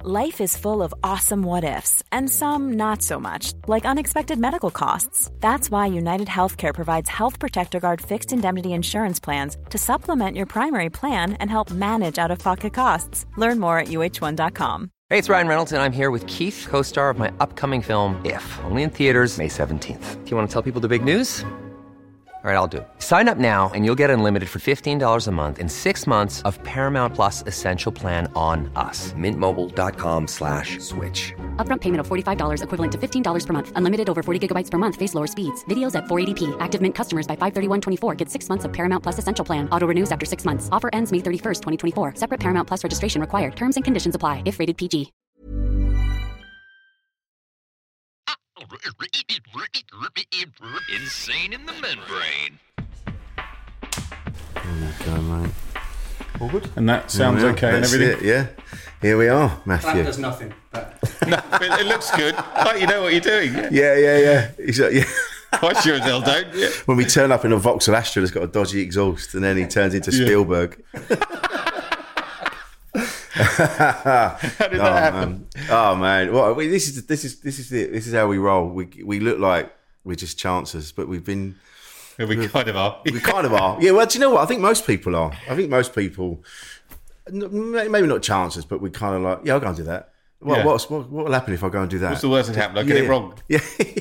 Life is full of awesome what-ifs, and some not so much, like unexpected medical costs. That's why United Healthcare provides Health Protector Guard fixed indemnity insurance plans to supplement your primary plan and help manage out-of-pocket costs. Learn more at uh1.com. Hey, it's Ryan Reynolds, and I'm here with Keith, co-star of my upcoming film, If, only in theaters May 17th. Do you want to tell people the big news? All right, I'll do it. Sign up now and you'll get unlimited for $15 a month and 6 months of Paramount Plus Essential Plan on us. MintMobile.com/switch. Upfront payment of $45 equivalent to $15 per month. Unlimited over 40 gigabytes per month. Face lower speeds. Videos at 480p. Active Mint customers by 531.24 get 6 months of Paramount Plus Essential Plan. Auto renews after 6 months. Offer ends May 31st, 2024. Separate Paramount Plus registration required. Terms and conditions apply if rated PG. Insane in the membrane. Okay, mate. All good? And that sounds okay and That's everything. it, yeah. Here we are, Matthew. That does nothing. But No, it looks good. Like you know what you're doing. Yeah. He's like, yeah. I sure as hell don't. Yeah. When we turn up in a Vauxhall Astra that's got a dodgy exhaust, and then he turns into Spielberg. How did that happen? Oh man! Well, this is it. This is how we roll. We look like we're just chancers, but we've been. Yeah, we kind of are. We kind of are. Yeah. Well, do you know what? I think most people are. I think most people, maybe not chancers, but we kind of like, yeah, I'll go and do that. What Yeah. what will happen if I go and do that? What's the worst that happened? I get it wrong. Yeah.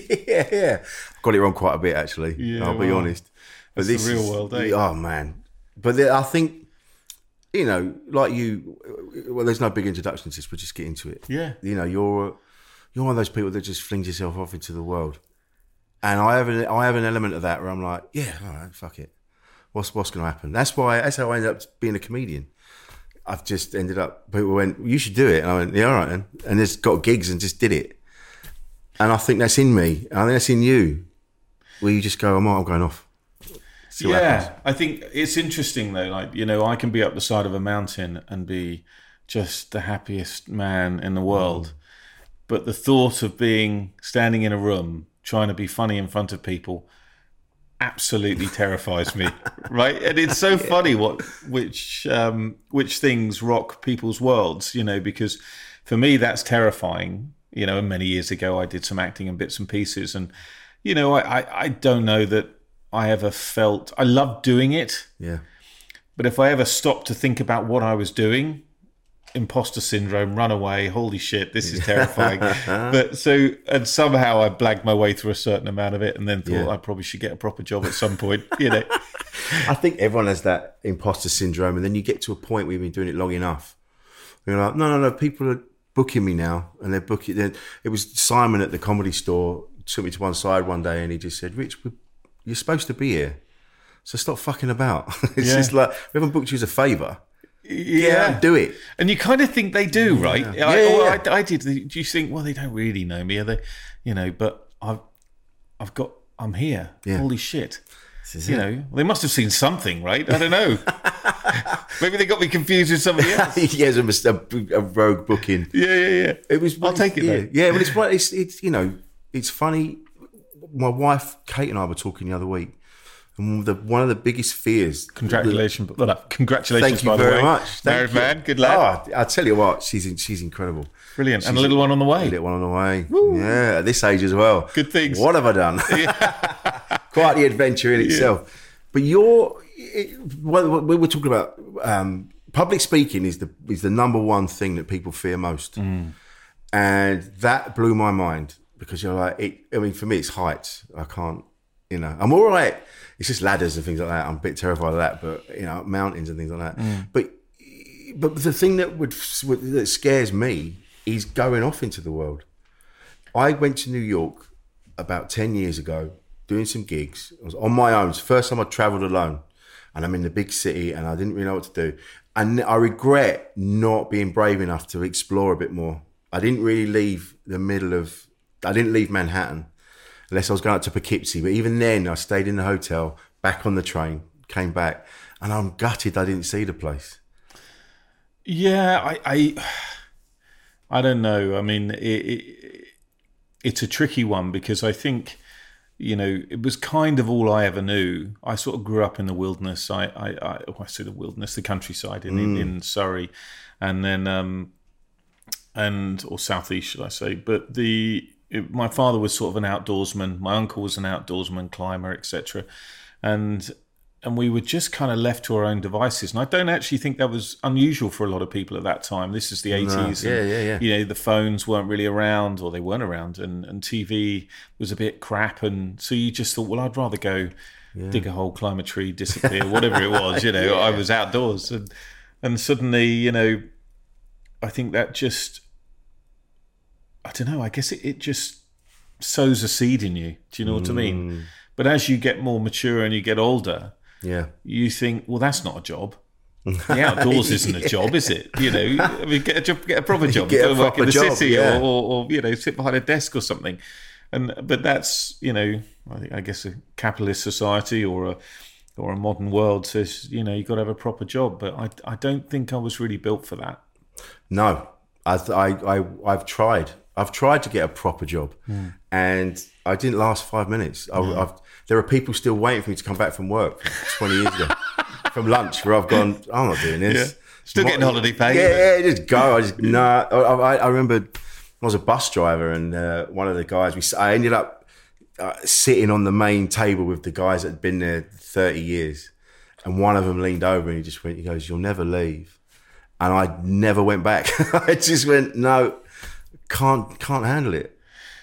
Got it wrong quite a bit actually. Yeah, I'll be well, honest. But it's the real world, eh? Oh man! But I think. You know, like you, well, there's no big introduction to this, but just get into it. Yeah. You know, you're one of those people that just flings yourself off into the world. And I have an element of that where I'm like, yeah, all right, fuck it. What's going to happen? That's how I ended up being a comedian. I've just ended up, people went, you should do it. And I went, yeah, all right then. And just got gigs and just did it. And I think that's in me. And I think that's in you. Where you just go, I'm going off. See what happens. I think it's interesting though. Like, you know, I can be up the side of a mountain and be just the happiest man in the world. But the thought of standing in a room, trying to be funny in front of people absolutely terrifies me. Right. And it's so funny which things rock people's worlds, you know, because for me, that's terrifying. You know, and many years ago, I did some acting and bits and pieces. And, you know, I don't know that I ever felt, I loved doing it. Yeah. But if I ever stopped to think about what I was doing, imposter syndrome, run away, holy shit, this is terrifying. And somehow I blagged my way through a certain amount of it and then thought I probably should get a proper job at some point, you know. I think everyone has that imposter syndrome, and then you get to a point where you've been doing it long enough. You're like, no, people are booking me now, and they're booking. It was Simon at the Comedy Store took me to one side one day, and he just said, "Rich, you're supposed to be here, so stop fucking about." It's just like, we haven't booked you as a favour. Get out and do it. And you kind of think they do, right? Yeah. I did. Do you think, well, they don't really know me, are they? You know, but I'm here. Yeah. Holy shit. This is You it. know, they must have seen something, right? I don't know. Maybe they got me confused with somebody else. Yeah, it was a rogue booking. Yeah. It was. I'll take it, Yeah, though. yeah, but it's you know, it's funny. My wife Kate and I were talking the other week, and one of the biggest fears. Congratulations! Thank you by the very way. much. Married man, good lad. Oh, I tell you what, she's incredible. Brilliant. And a little one on the way. A little one on the way. Woo. Yeah, at this age as well. Good things. What have I done? Quite the adventure in itself. But we were talking about public speaking is the number one thing that people fear most, and that blew my mind because you're like, I mean, for me, it's heights. I can't, you know, I'm all right. It's just ladders and things like that. I'm a bit terrified of that, but you know, mountains and things like that. But the thing that scares me is going off into the world. I went to New York about 10 years ago, doing some gigs. I was on my own. It's the first time I travelled alone. And I'm in the big city and I didn't really know what to do. And I regret not being brave enough to explore a bit more. I didn't really leave I didn't leave Manhattan unless I was going out to Poughkeepsie. But even then, I stayed in the hotel, back on the train, came back. And I'm gutted I didn't see the place. Yeah, I don't know. I mean, it's a tricky one because I think, you know, it was kind of all I ever knew. I sort of grew up in the wilderness. I say the wilderness, the countryside in Surrey, and then or southeast, should I say? But my father was sort of an outdoorsman. My uncle was an outdoorsman, climber, etc. And we were just kind of left to our own devices. And I don't actually think that was unusual for a lot of people at that time. This is the 80s. Yeah. You know, the phones weren't really around, or they weren't around, and TV was a bit crap. And so you just thought, well, I'd rather go dig a hole, climb a tree, disappear, whatever it was. You know, I was outdoors. And suddenly, you know, I think that just... I don't know, I guess it just sows a seed in you. Do you know what I mean? But as you get more mature and you get older, you think, well, that's not a job. The outdoors isn't a job, is it? You know, I mean, get a proper job. Go work in the city or, you know, sit behind a desk or something. But that's, you know, I guess a capitalist society or a modern world says, you know, you've got to have a proper job. But I don't think I was really built for that. No, I've tried. I've tried to get a proper job, and I didn't last 5 minutes. There are people still waiting for me to come back from work 20 years ago, from lunch, where I've gone, I'm not doing this. Yeah. Still getting holiday pay. Yeah, just go. I remember I was a bus driver, and one of the guys, I ended up sitting on the main table with the guys that had been there 30 years, and one of them leaned over and he goes, "You'll never leave." And I never went back. I just went, no, can't handle it.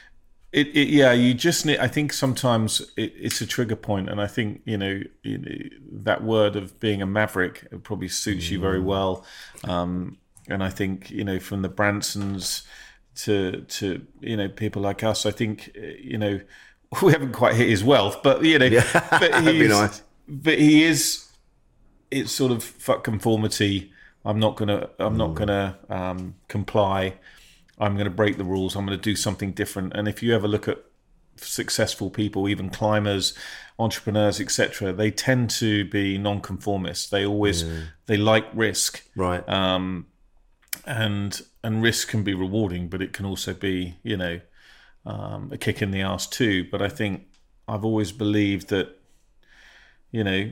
You just need. I think sometimes it's a trigger point, and I think you know that word of being a maverick, it probably suits you very well. And I think you know, from the Bransons to you know, people like us, I think you know, we haven't quite hit his wealth, but you know, but that'd be nice. But he is. It's sort of fuck conformity. I'm not gonna comply. I'm going to break the rules. I'm going to do something different. And if you ever look at successful people, even climbers, entrepreneurs, etc., they tend to be non-conformists. They always they like risk, right? And risk can be rewarding, but it can also be, you know, a kick in the arse too. But I think I've always believed that, you know,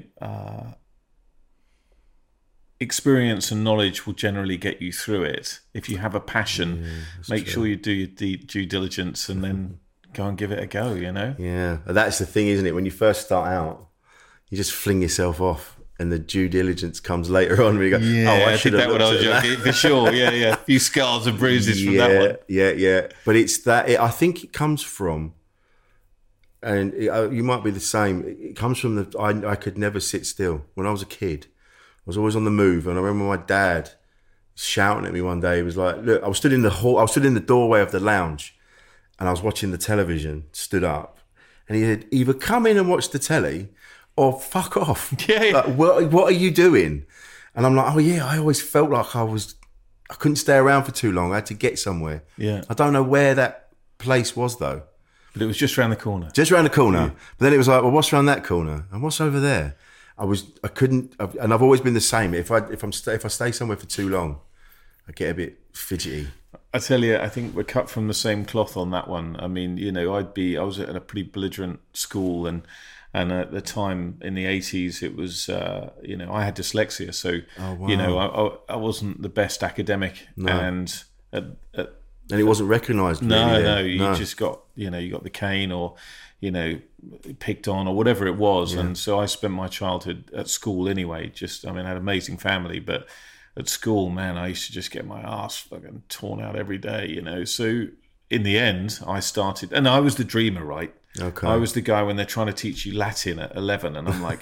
experience and knowledge will generally get you through it. If you have a passion, make sure you do your due diligence and then go and give it a go, you know? Yeah, that's the thing, isn't it? When you first start out, you just fling yourself off and the due diligence comes later on when you go, I did that when I was young, for sure. Yeah. A few scars and bruises from that one. Yeah. But it's that, I think it comes from, and you might be the same, it comes from I could never sit still. When I was a kid, I was always on the move, and I remember my dad shouting at me one day. He was like, "Look, I was stood in the doorway of the lounge, and I was watching the television. Stood up, and he said, either come in and watch the telly, or fuck off. Yeah. Like, what are you doing?" And I'm like, "Oh yeah, I always felt like I couldn't stay around for too long. I had to get somewhere. Yeah, I don't know where that place was though, but it was just around the corner. Just around the corner. Yeah. But then it was like, well, what's around that corner, and what's over there?" And I've always been the same. If I stay somewhere for too long, I get a bit fidgety. I tell you, I think we're cut from the same cloth on that one. I mean, you know, I was at a pretty belligerent school, and at the time in the 80s, it was, you know, I had dyslexia, so you know, I wasn't the best academic, and it wasn't recognised. Really, you just got, you know, you got the cane or, you know, picked on or whatever it was. Yeah. And so I spent my childhood at school anyway. I had an amazing family, but at school, man, I used to just get my ass fucking torn out every day, you know. So in the end, I started, and I was the dreamer, right? Okay. I was the guy when they're trying to teach you Latin at 11, and I'm like,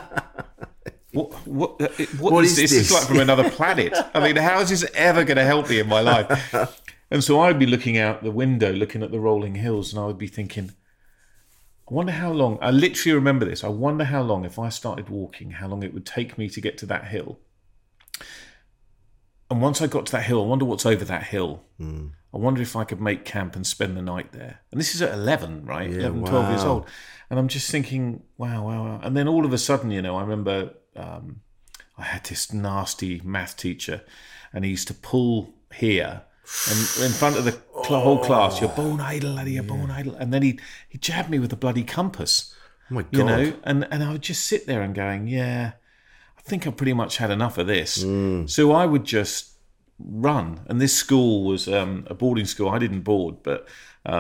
what is this? It's like from another planet. I mean, how is this ever going to help me in my life? And so I'd be looking out the window, looking at the rolling hills, and I would be thinking, I wonder how long, I literally remember this, I wonder how long, if I started walking, how long it would take me to get to that hill. And once I got to that hill, I wonder what's over that hill. I wonder if I could make camp and spend the night there. And this is at 11, right? Yeah, 11, 12 years old. And I'm just thinking, wow. And then all of a sudden, you know, I remember I had this nasty math teacher, and he used to pull here, and in front of the whole class, you're born idle, laddie, you're born idle. And then he jabbed me with a bloody compass. Oh my God. You know, and I would just sit there and going, yeah, I think I've pretty much had enough of this. So I would just run. And this school was a boarding school. I didn't board, but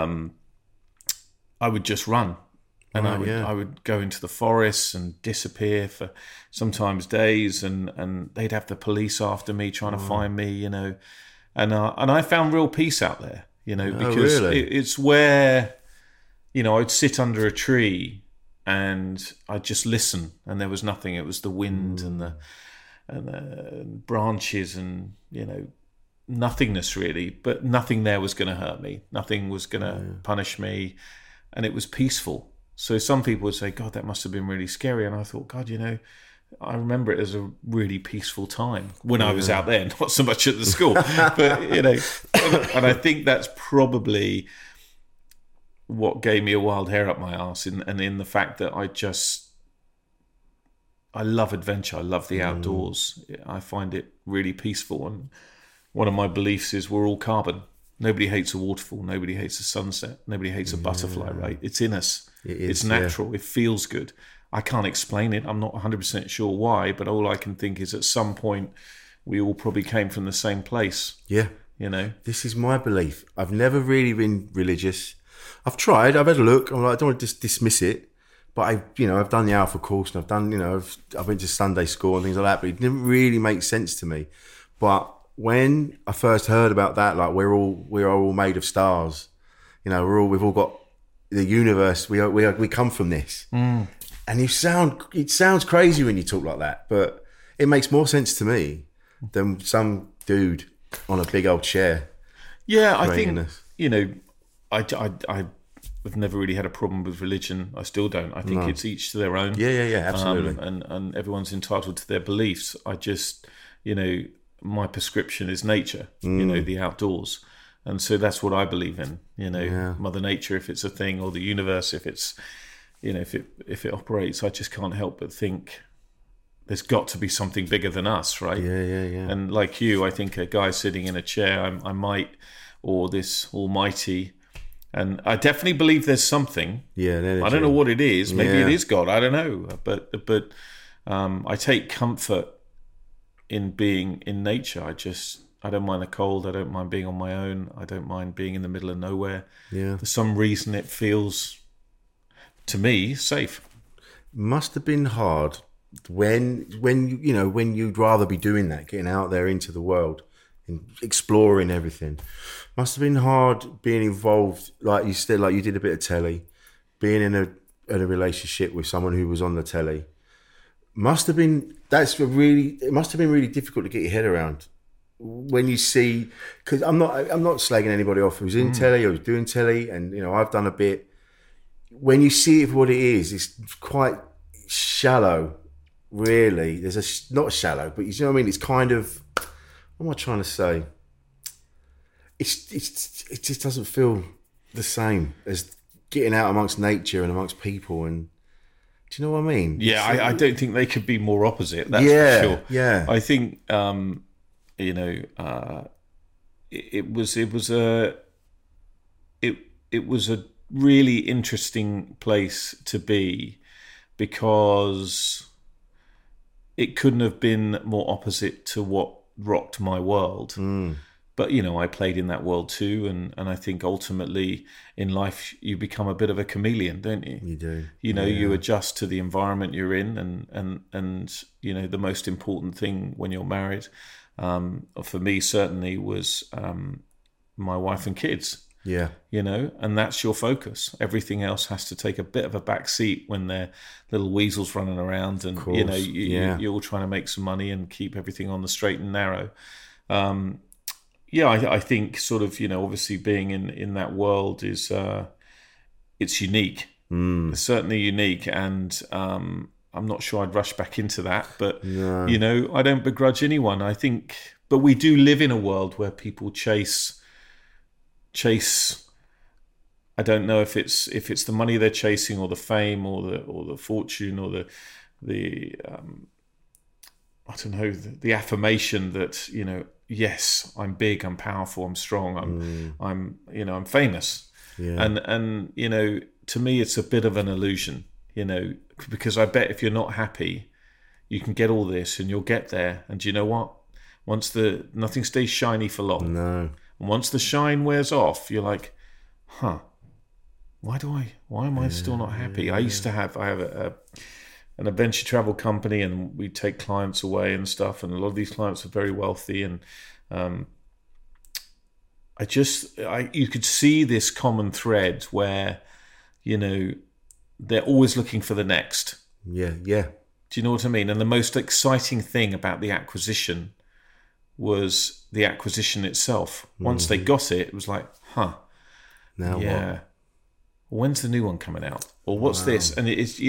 I would just run. And I would go into the forests and disappear for sometimes days, and they'd have the police after me trying to find me, you know. And I found real peace out there, you know, because it's where, you know, I'd sit under a tree and I'd just listen, and there was nothing. It was the wind and the branches and, you know, nothingness really. But nothing there was going to hurt me. Nothing was going to punish me, and it was peaceful. So some people would say, God, that must have been really scary. And I thought, God, you know, I remember it as a really peaceful time when I was out there, not so much at the school. But, you know, and I think that's probably what gave me a wild hair up my arse, and in the fact that I love adventure. I love the outdoors. I find it really peaceful. And one of my beliefs is we're all carbon. Nobody hates a waterfall. Nobody hates a sunset. Nobody hates a butterfly, right? It's in us. It's natural. It feels good. I can't explain it. I'm not 100% sure why, but all I can think is at some point we all probably came from the same place. Yeah. You know? This is my belief. I've never really been religious. I've tried. I've had a look. I'm like, I don't want to just dismiss it. But I've done the Alpha course, and I've done, you know, I went to Sunday school and things like that, but it didn't really make sense to me. But when I first heard about that, like we are all made of stars, you know, we've all got the universe. We come from this, and it sounds crazy when you talk like that, but it makes more sense to me than some dude on a big old chair. Yeah, I think you know, I've never really had a problem with religion. I still don't. I think it's each to their own. Yeah, absolutely. And everyone's entitled to their beliefs. I just, you know, my prescription is nature, you know, the outdoors. And so that's what I believe in, you know, Mother Nature, if it's a thing, or the universe, if it's, you know, if it operates. I just can't help but think there's got to be something bigger than us, right? Yeah. And like you, I think a guy sitting in a chair, I might, or this almighty. And I definitely believe there's something. Yeah, I don't know what it is. Maybe it is God. I don't know. But I take comfort in being in nature. I don't mind the cold. I don't mind being on my own. I don't mind being in the middle of nowhere. Yeah. For some reason, it feels, to me, safe. Must have been hard when you'd rather be doing that, getting out there into the world and exploring everything. Must have been hard being involved, like you said, like you did a bit of telly, being in a relationship with someone who was on the telly. It must have been really difficult to get your head around when you see, because I'm not slagging anybody off who's in telly or who's doing telly, and you know, I've done a bit. When you see it for what it is, it's quite shallow, really. Not shallow, but you know what I mean. It's kind of, what am I trying to say? It just doesn't feel the same as getting out amongst nature and amongst people. And do you know what I mean? Yeah, I don't think they could be more opposite. That's for sure. Yeah, I think you know, it was a really interesting place to be, because it couldn't have been more opposite to what rocked my world. But, you know, I played in that world too. And I think ultimately in life, you become a bit of a chameleon, don't you? You do. You know, you adjust to the environment you're in. And you know, the most important thing when you're married, for me certainly, was my wife and kids. Yeah. You know, and that's your focus. Everything else has to take a bit of a back seat when they're little weasels running around, and, you know, you're all trying to make some money and keep everything on the straight and narrow. I think sort of, you know, obviously being in that world is, it's unique. It's certainly unique. And I'm not sure I'd rush back into that, but, you know, I don't begrudge anyone. I think, but we do live in a world where people chase. I don't know if it's the money they're chasing, or the fame, or the fortune, or the I don't know, the affirmation that, you know, yes, I'm big, I'm powerful, I'm strong, I'm famous. Yeah. And you know, to me, it's a bit of an illusion, you know, because I bet if you're not happy, you can get all this and you'll get there. And do you know what? nothing stays shiny for long. No. And once the shine wears off, you're like, why am I still not happy? I have an adventure travel company, and we take clients away and stuff, and a lot of these clients are very wealthy, and you could see this common thread where, they're always looking for the next. Yeah. Do you know what I mean? And the most exciting thing about the acquisition was the acquisition itself. Once they got it, it was like, now what? When's the new one coming out? Or what's this? And it's,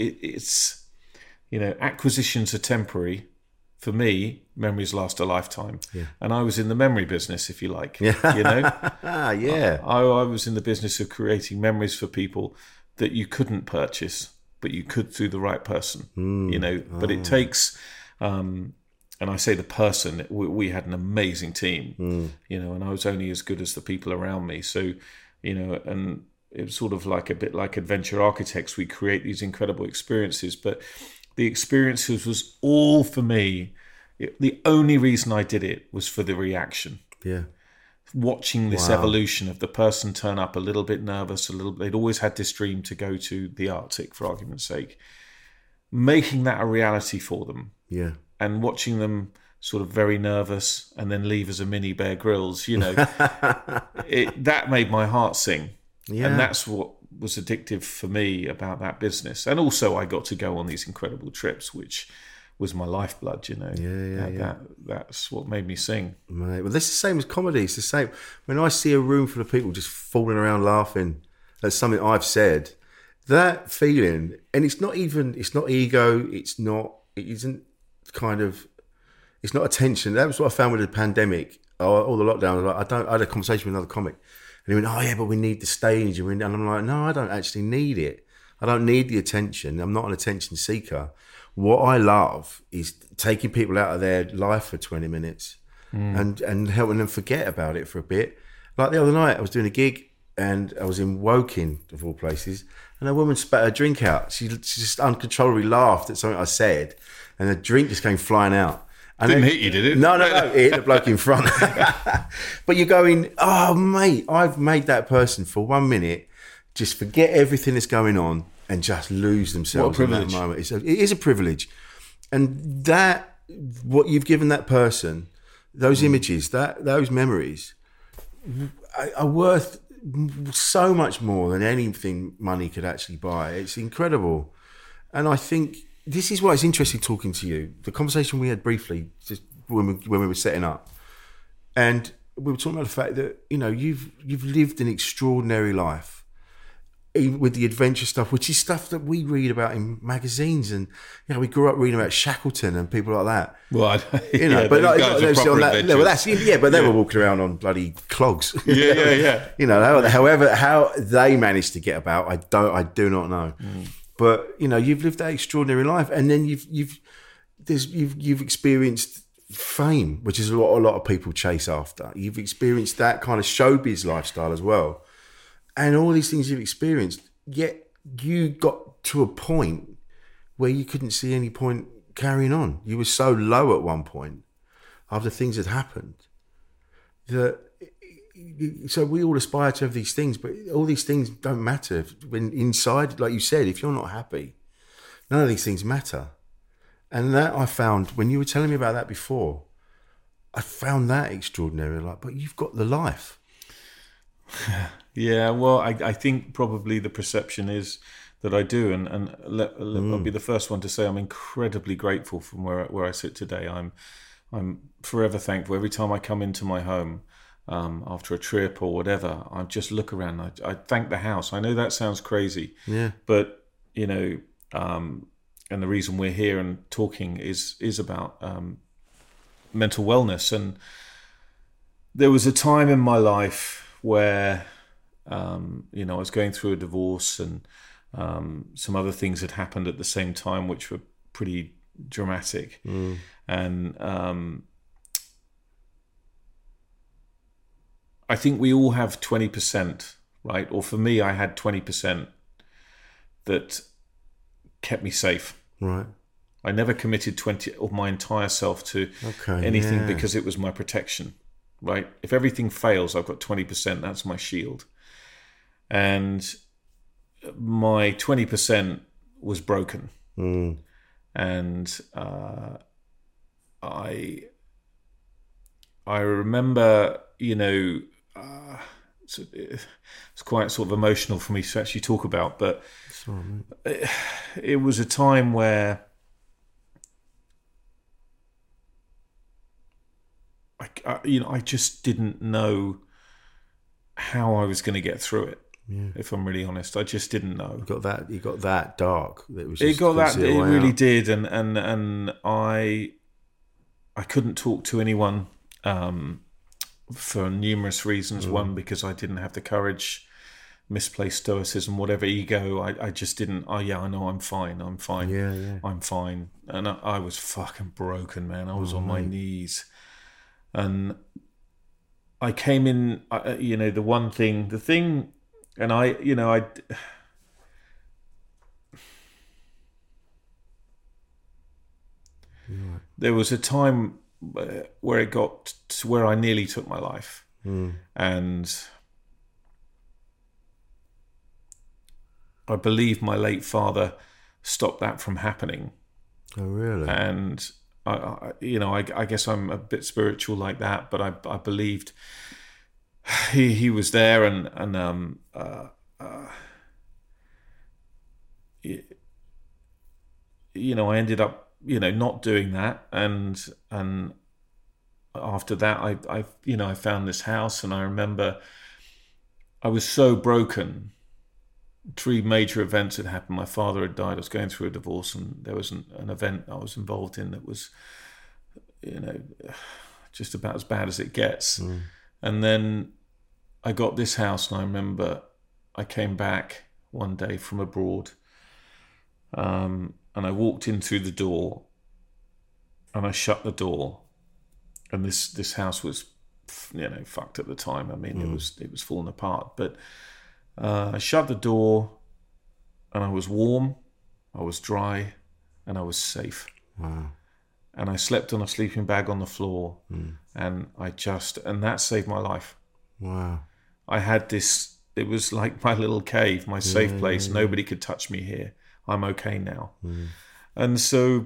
acquisitions are temporary. For me, memories last a lifetime. Yeah. And I was in the memory business, if you like. Yeah. Yeah. I was in the business of creating memories for people that you couldn't purchase, but you could through the right person. But it takes, and I say the person, we had an amazing team, and I was only as good as the people around me. So, and it was sort of like a bit like Adventure Architects. We create these incredible experiences, but the experiences was all for me. The only reason I did it was for the reaction. Yeah. Watching this evolution of the person turn up a little bit nervous, they'd always had this dream to go to the Arctic, for argument's sake, making that a reality for them. Yeah. And watching them sort of very nervous and then leave as a mini Bear Grylls, that made my heart sing. Yeah. And that's what was addictive for me about that business. And also I got to go on these incredible trips, which was my lifeblood, That's what made me sing. Mate, well, this is the same as comedy. It's the same. When I see a room full of people just falling around laughing at something I've said, that feeling, and it's not ego, it's not attention. That was what I found with the pandemic, all the lockdown. I had a conversation with another comic, and he went, "Oh yeah, but we need the stage," and I'm like, "No, I don't actually need it. I don't need the attention. I'm not an attention seeker. What I love is taking people out of their life for 20 minutes and helping them forget about it for a bit. Like the other night, I was doing a gig and I was in Woking, of all places, and a woman spat her drink out. She just uncontrollably laughed at something I said, and the drink just came flying out. And didn't hit you, did it? No, it hit the bloke in front. But you're going, oh, mate, I've made that person for 1 minute just forget everything that's going on and just lose themselves in that moment. It is a privilege. And what you've given that person, those images, those memories, are worth so much more than anything money could actually buy. It's incredible. And I think this is why it's interesting talking to you. The conversation we had briefly just when we were setting up, and we were talking about the fact that you've lived an extraordinary life. Even with the adventure stuff, which is stuff that we read about in magazines, and we grew up reading about Shackleton and people like that. Well, but they were walking around on bloody clogs. Yeah. However, how they managed to get about, I do not know. But you've lived that extraordinary life, and then you've experienced fame, which is what a lot of people chase after. You've experienced that kind of showbiz lifestyle as well. And all these things you've experienced, yet you got to a point where you couldn't see any point carrying on. You were so low at one point after things had happened. So we all aspire to have these things, but all these things don't matter. When inside, like you said, if you're not happy, none of these things matter. And that I found, when you were telling me about that before, I found that extraordinary. But you've got the life. Yeah, well, I think probably the perception is that I do, and I'll be the first one to say I'm incredibly grateful from where I sit today. I'm forever thankful. Every time I come into my home after a trip or whatever, I just look around. I thank the house. I know that sounds crazy, but and the reason we're here and talking is about mental wellness. And there was a time in my life where I was going through a divorce, and some other things had happened at the same time which were pretty dramatic. And I think we all have 20%, right? Or for me, I had 20% that kept me safe. Right. I never committed 20 of my entire self to anything because it was my protection, right? If everything fails, I've got 20%. That's my shield. And my 20% was broken. And I remember, it's quite sort of emotional for me to actually talk about, but it was a time where I just didn't know how I was going to get through it. Yeah. If I'm really honest, I just didn't know. You got that dark. It really did, and I couldn't talk to anyone for numerous reasons. One, because I didn't have the courage, misplaced stoicism, whatever, ego. I just didn't. I know I'm fine. I'm fine. I'm fine. And I was fucking broken, man. I was on my knees, and I came in. The thing. And there was a time where it got to where I nearly took my life. And I believe my late father stopped that from happening. Oh, really? And I guess I'm a bit spiritual like that, but I believed he was there, and I ended up not doing that, and after that I found this house, and I remember I was so broken. 3 major events had happened. My father had died. I was going through a divorce, and there was an event I was involved in that was just about as bad as it gets. And then I got this house, and I remember I came back one day from abroad, and I walked in through the door, and I shut the door, and this house was, fucked at the time. I mean, it was falling apart. But I shut the door, and I was warm, I was dry, and I was safe. Wow. And I slept on a sleeping bag on the floor, and that saved my life. Wow. I had this, it was like my little cave, my safe place. Nobody could touch me here. I'm okay now. And so,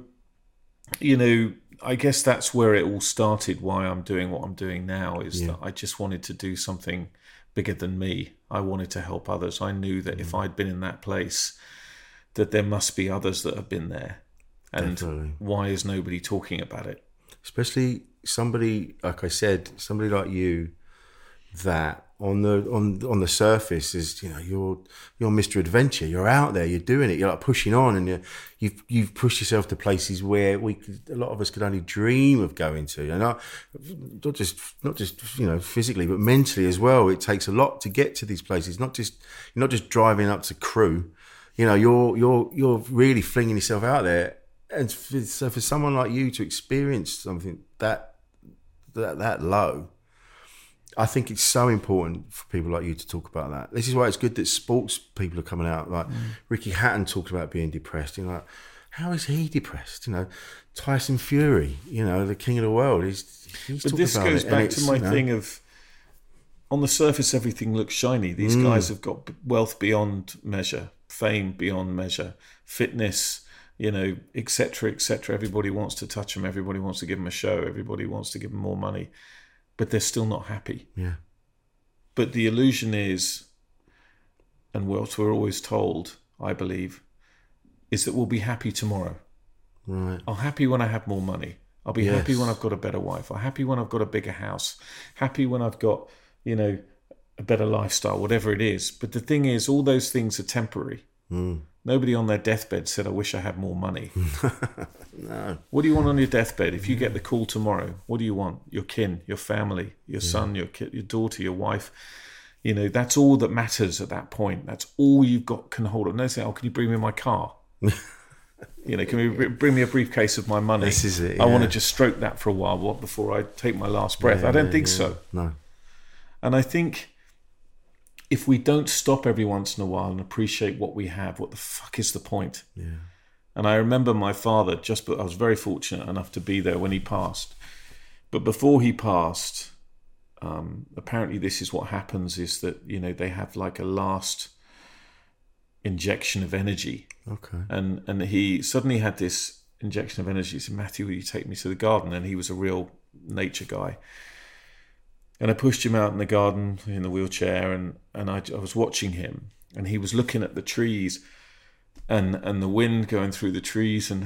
I guess that's where it all started, why I'm doing what I'm doing now, is that I just wanted to do something bigger than me. I wanted to help others. I knew that if I'd been in that place, that there must be others that have been there. And definitely. Why is nobody talking about it? Especially somebody, like I said, somebody like you, that on the surface is, you're Mr. Adventure. You're out there, you're doing it, you're like pushing on, and you've pushed yourself to places where a lot of us could only dream of going to. And not just physically, but mentally as well. It takes a lot to get to these places. You're not just driving up to Crewe. You're really flinging yourself out there. And so for someone like you to experience something that low, I think it's so important for people like you to talk about that. This is why it's good that sports people are coming out. Like Ricky Hatton talked about being depressed. Like, how is he depressed? Tyson Fury, the king of the world. He's but this goes back to my thing of, on the surface, everything looks shiny. These guys have got wealth beyond measure, fame beyond measure, fitness, et cetera, et cetera. Everybody wants to touch them. Everybody wants to give them a show. Everybody wants to give them more money. But they're still not happy. Yeah. But the illusion is, and what we're always told, I believe, is that we'll be happy tomorrow. Right. I'll happy when I have more money. I'll be happy when I've got a better wife. I'm happy when I've got a bigger house. Happy when I've got, a better lifestyle, whatever it is. But the thing is, all those things are temporary. Nobody on their deathbed said, I wish I had more money. No. What do you want on your deathbed? If you get the call tomorrow, what do you want? Your kin, your family, your son, your kid, your daughter, your wife. That's all that matters at that point. That's all you've got can hold on. No, say, can you bring me my car? Can you bring me a briefcase of my money? This is it. I want to just stroke that for a while before I take my last breath. I don't think so. No. And I think if we don't stop every once in a while and appreciate what we have, what the fuck is the point? Yeah. And I remember my father, I was very fortunate enough to be there when he passed. But before he passed, apparently this is what happens, is that, you know, they have like a last injection of energy. Okay. And he suddenly had this injection of energy. He said, Matthew, will you take me to the garden? And he was a real nature guy. And I pushed him out in the garden in the wheelchair, and I was watching him, and he was looking at the trees and the wind going through the trees, and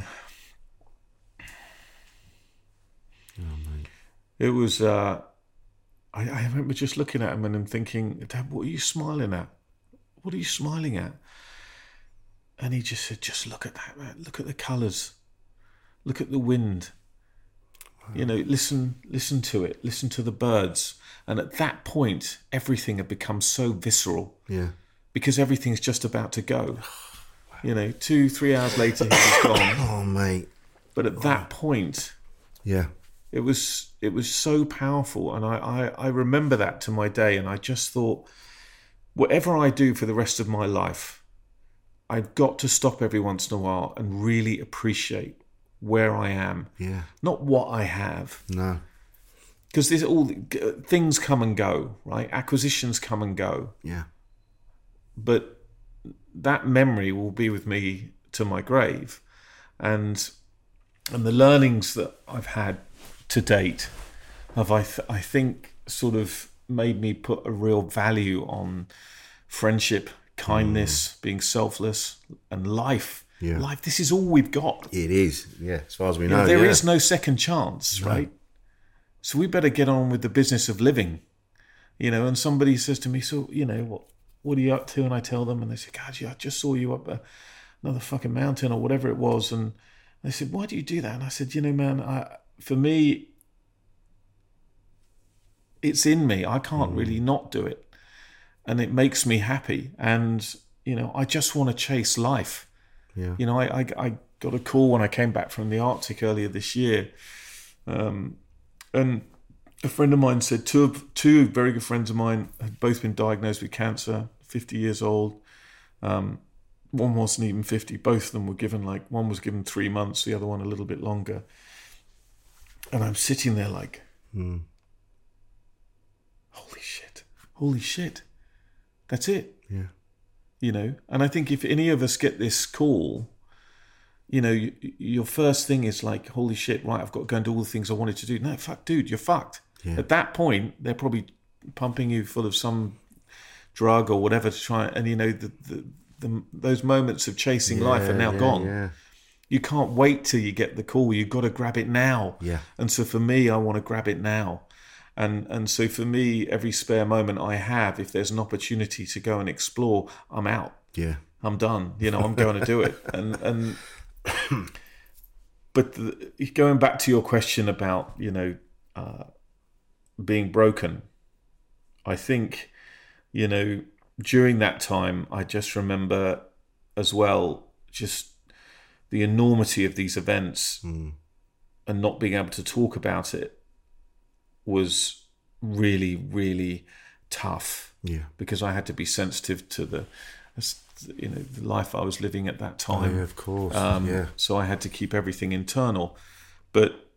it was, I remember just looking at him and I'm thinking, Dad, what are you smiling at? What are you smiling at? And he just said, just look at that, man. Look at the colours. Look at the wind. Wow. You know, listen to it. Listen to the birds. And at that point, everything had become so visceral. Yeah. Because everything's just about to go. You know, 2-3 hours later, he was gone. Oh, mate. But at that point, yeah, it was so powerful. And I remember that to my day. And I just thought, whatever I do for the rest of my life, I've got to stop every once in a while and really appreciate where I am. Yeah. Not what I have. No. Because there's all things come and go, right? Acquisitions come and go. Yeah. But that memory will be with me to my grave. And the learnings that I've had to date have, I think, sort of made me put a real value on friendship, kindness, being selfless, and life. Yeah. Life, this is all we've got. It is, yeah, as far as we know. There is no second chance, right? So we better get on with the business of living. You know, and somebody says to me, so, you know, what are you up to? And I tell them, and they say, God, I just saw you up another fucking mountain or whatever it was. And they said, why do you do that? And I said, you know, man, for me, it's in me. I can't really not do it. And it makes me happy. And, you know, I just want to chase life. Yeah. You know, I got a call when I came back from the Arctic earlier this year. And a friend of mine said, two very good friends of mine had both been diagnosed with cancer, 50 years old. One wasn't even 50. Both of them were given, one was given 3 months, the other one a little bit longer. And I'm sitting there like, holy shit. That's it. Yeah. You know, and I think if any of us get this call, you know, your first thing is like, holy shit, right, I've got to go and do all the things I wanted to do. No, fuck, dude, you're fucked. Yeah. At that point, they're probably pumping you full of some drug or whatever to try, and, you know, those moments of chasing life are now gone. Yeah. You can't wait till you get the call. You've got to grab it now. Yeah. And so for me, I want to grab it now. And so for me, every spare moment I have, if there's an opportunity to go and explore, I'm out. Yeah. I'm done. You know, I'm going to do it. But going back to your question about, you know, being broken, I think, you know, during that time, I just remember as well, just the enormity of these events and not being able to talk about it was really, really tough. Yeah. Because I had to be sensitive to the life I was living at that time. Oh, yeah, of course. So I had to keep everything internal. But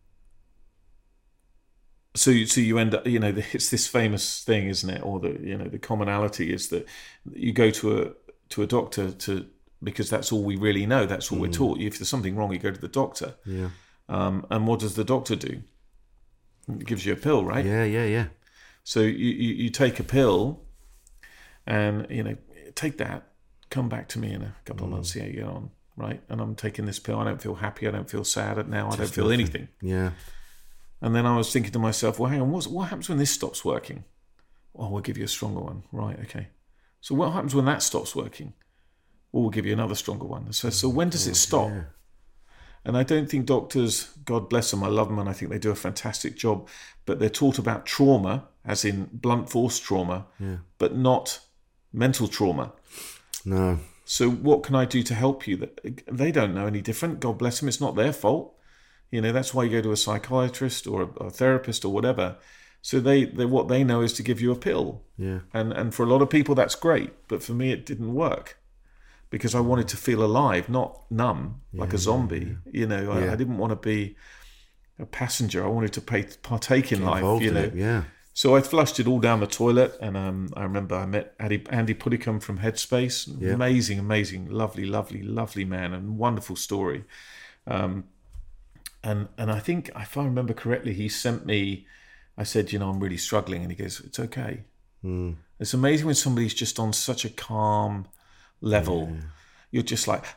so you end up, you know, it's this famous thing, isn't it? Or the commonality is that you go to a doctor because that's all we really know. That's all we're taught. If there's something wrong, you go to the doctor. Yeah. And what does the doctor do? It gives you a pill, right? Yeah. So you take a pill, and, you know, take that, come back to me in a couple of months, see how you get on, right? And I'm taking this pill. I don't feel happy. I don't feel sad now. I don't feel anything. Yeah. And then I was thinking to myself, well, hang on, what happens when this stops working? Oh, we'll give you a stronger one. Right, okay. So what happens when that stops working? Well, we'll give you another stronger one. So when does it stop? Yeah. And I don't think doctors, God bless them, I love them, and I think they do a fantastic job, but they're taught about trauma, as in blunt force trauma, but not mental trauma. No. So what can I do to help you? They don't know any different. God bless them. It's not their fault. You know, that's why you go to a psychiatrist or a therapist or whatever. So they what they know is to give you a pill. Yeah. And for a lot of people, that's great. But for me, it didn't work. because I wanted to feel alive, not numb, like a zombie. You know, I didn't want to be a passenger. I wanted to partake in life, you know. Yeah. So I flushed it all down the toilet, and I remember I met Andy Puddicombe from Headspace. Amazing, lovely man, and wonderful story. And I think, if I remember correctly, he sent me, I said, you know, I'm really struggling, and he goes, it's okay. It's amazing when somebody's just on such a calm level. You're just like,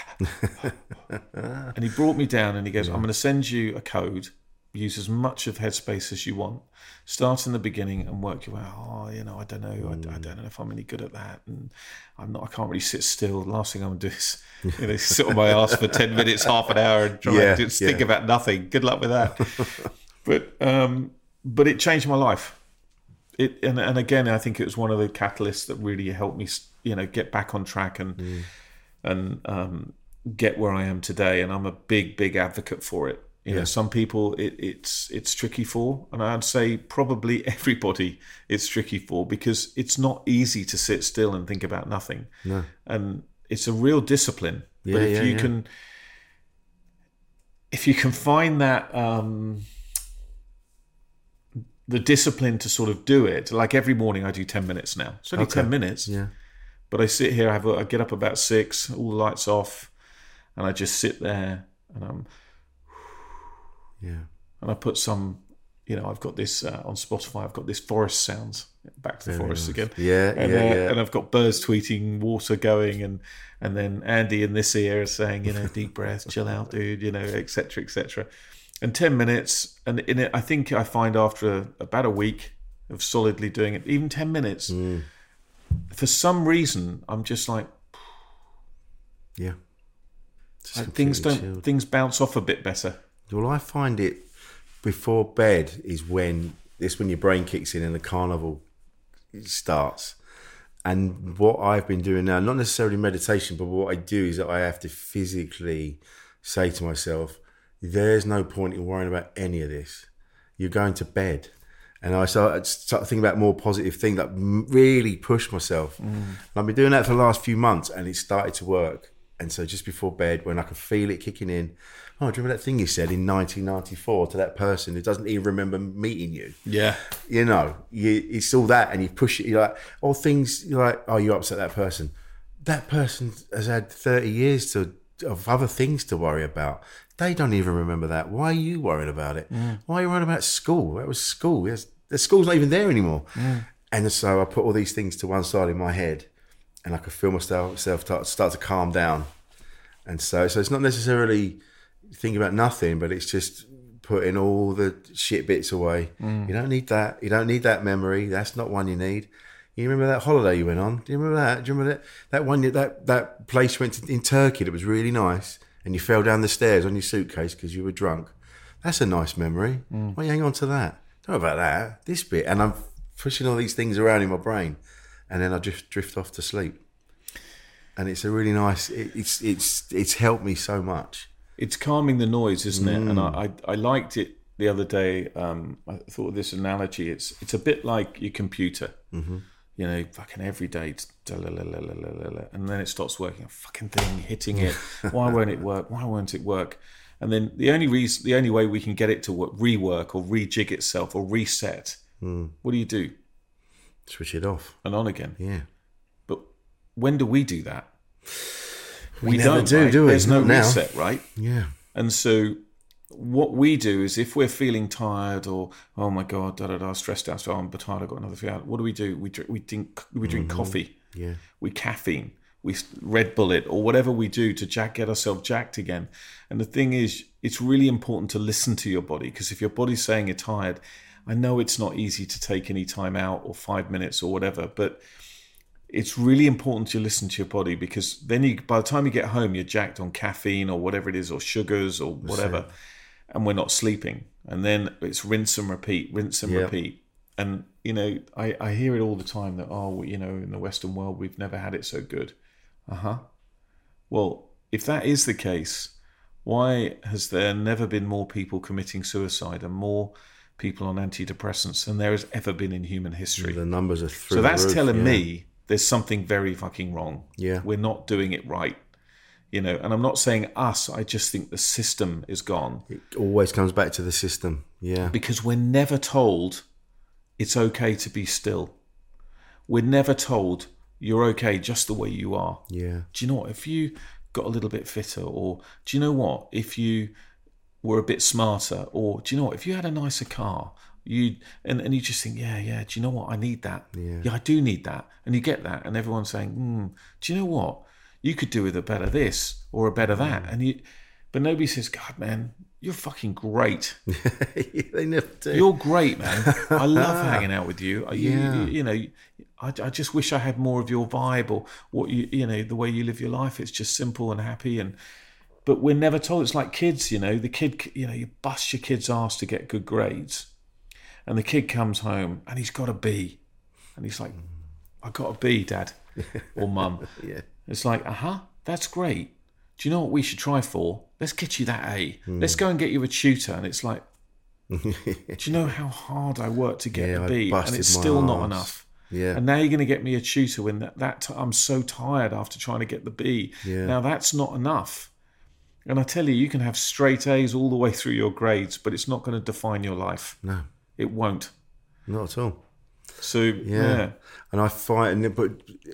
and he brought me down, and he goes, I'm going to send you a code. Use as much of Headspace as you want. Start in the beginning and work your way. Oh, you know, I don't know. I don't know if I'm any good at that, and I can't really sit still. The last thing I'm gonna do is, you know, sit on my ass for 10 minutes, half an hour, and try to think about nothing. Good luck with that. But it changed my life. And again, I think it was one of the catalysts that really helped me, you know, get back on track and get where I am today. And I'm a big advocate for it. You know, some people it's tricky for, and I'd say probably everybody it's tricky for, because it's not easy to sit still and think about nothing. No. And it's a real discipline. But if you can find that the discipline to sort of do it, like every morning I do 10 minutes now. It's only 10 minutes. Yeah. But I sit here, I get up about 6, all the lights off, and I just sit there, and I'm and I put some, you know, I've got this on Spotify, I've got this forest sounds, back to the forest again. And I've got birds tweeting, water going, and then Andy in this ear is saying, you know, deep breath, chill out, dude, you know, etc., etc. And 10 minutes, and in it, I think I find after about a week of solidly doing it, even 10 minutes, for some reason, I'm just like, things bounce off a bit better. Well, I find it before bed is when your brain kicks in and the carnival starts. And what I've been doing now, not necessarily meditation, but what I do is that I have to physically say to myself, there's no point in worrying about any of this. You're going to bed. And I start thinking about more positive things, that really push myself. And I've been doing that for the last few months, and it started to work. And so just before bed, when I can feel it kicking in, do you remember that thing you said in 1994 to that person who doesn't even remember meeting you? Yeah. You know, it's all that, and you push it, you're like, things, you're like, you upset that person. That person has had 30 years of other things to worry about. They don't even remember that. Why are you worried about it? Why are you worried about school? That was school. The school's not even there anymore. And so I put all these things to one side in my head, and I could feel myself start to calm down. And so it's not necessarily thinking about nothing, but it's just putting all the shit bits away. You don't need that. You don't need that memory. That's not one you need. You remember that holiday you went on? Do you remember that? Do you remember that one, that place you went to in Turkey that was really nice, and you fell down the stairs on your suitcase because you were drunk? That's a nice memory. Why don't you hang on to that? Don't know about that. This bit. And I'm pushing all these things around in my brain, and then I just drift off to sleep. And it's a really nice. It's helped me so much. It's calming the noise, isn't it? And I liked it the other day. I thought of this analogy. It's a bit like your computer. You know, fucking every day, and then it stops working. A fucking thing hitting it. Why won't it work? Why won't it work? And then the only way we can get it to rework or rejig itself or reset. What do? Switch it off and on again. Yeah. But when do we do that? We never do, right? Do we? There's no reset, right? Yeah. And so what we do is, if we're feeling tired or, oh my God, stressed out, so I'm tired, I've got another 3 hours. What do? We drink coffee. Yeah. We caffeine. We Red Bull it, or whatever we do to get ourselves jacked again. And the thing is, it's really important to listen to your body, because if your body's saying you're tired, I know it's not easy to take any time out or 5 minutes or whatever, but it's really important to listen to your body, because then by the time you get home, you're jacked on caffeine or whatever it is, or sugars or whatever, and we're not sleeping. And then it's rinse and repeat. And, you know, I hear it all the time that, you know, in the Western world, we've never had it so good. Well, if that is the case, why has there never been more people committing suicide and more people on antidepressants than there has ever been in human history? The numbers are through So that's the roof, telling me there's something very fucking wrong. Yeah. We're not doing it right. You know, and I'm not saying us, I just think the system is gone. It always comes back to the system. Yeah. Because we're never told it's okay to be still. We're never told you're okay just the way you are. Yeah. Do you know what? If you got a little bit fitter, or do you know what? If you were a bit smarter, or do you know what? If you had a nicer car, and you just think, yeah, do you know what? I need that. Yeah, I do need that. And you get that, and everyone's saying, do you know what? You could do with a better this or a better that. But nobody says, God, man, you're fucking great. They never do. You're great, man. I love hanging out with you. You know, I just wish I had more of your vibe, or what you know, the way you live your life. It's just simple and happy. But we're never told. It's like kids, you know. The kid, you know, you bust your kid's ass to get good grades, and the kid comes home and he's got a B, and he's like, I got a B, Dad or Mum. Yeah. It's like, that's great. Do you know what we should try for? Let's get you that A. Let's go and get you a tutor. And it's like, do you know how hard I worked to get a B? And it's still not enough. Yeah. And now you're going to get me a tutor when I'm so tired after trying to get the B. Yeah. Now that's not enough. And I tell you, you can have straight A's all the way through your grades, but it's not going to define your life. No. It won't. Not at all. So, yeah. And I find, but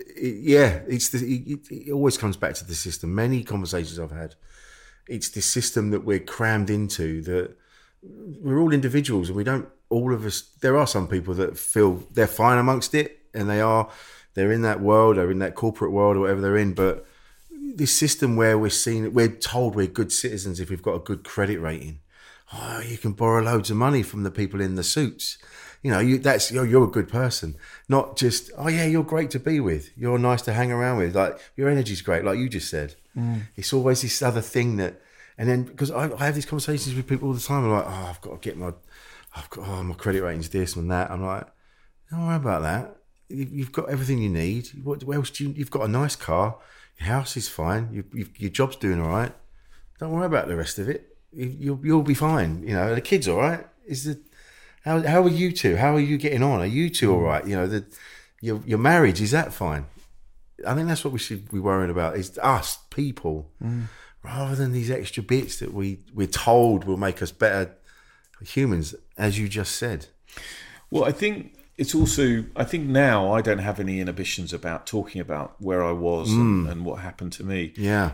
it always comes back to the system. Many conversations I've had, it's the system that we're crammed into, that we're all individuals, and we don't, all of us, there are some people that feel they're fine amongst it, and they're in that world, or in that corporate world, or whatever they're in. But this system where we're told we're good citizens if we've got a good credit rating. Oh, you can borrow loads of money from the people in the suits. You know, you're a good person. Not just, oh yeah, you're great to be with. You're nice to hang around with. Like, your energy's great, like you just said. It's always this other thing that, and then, because I have these conversations with people all the time. I'm like, oh, I've got to get my credit rating's this and that. I'm like, don't worry about that. You've got everything you need. What else do you've got a nice car. Your house is fine. Your job's doing all right. Don't worry about the rest of it. You'll be fine. You know, the kid's all right. How are you two? How are you getting on? Are you two all right? You know, your marriage, is that fine? I think that's what we should be worrying about, is us, people, rather than these extra bits that we're told will make us better humans, as you just said. Well, I think it's also, I think now I don't have any inhibitions about talking about where I was and what happened to me. Yeah.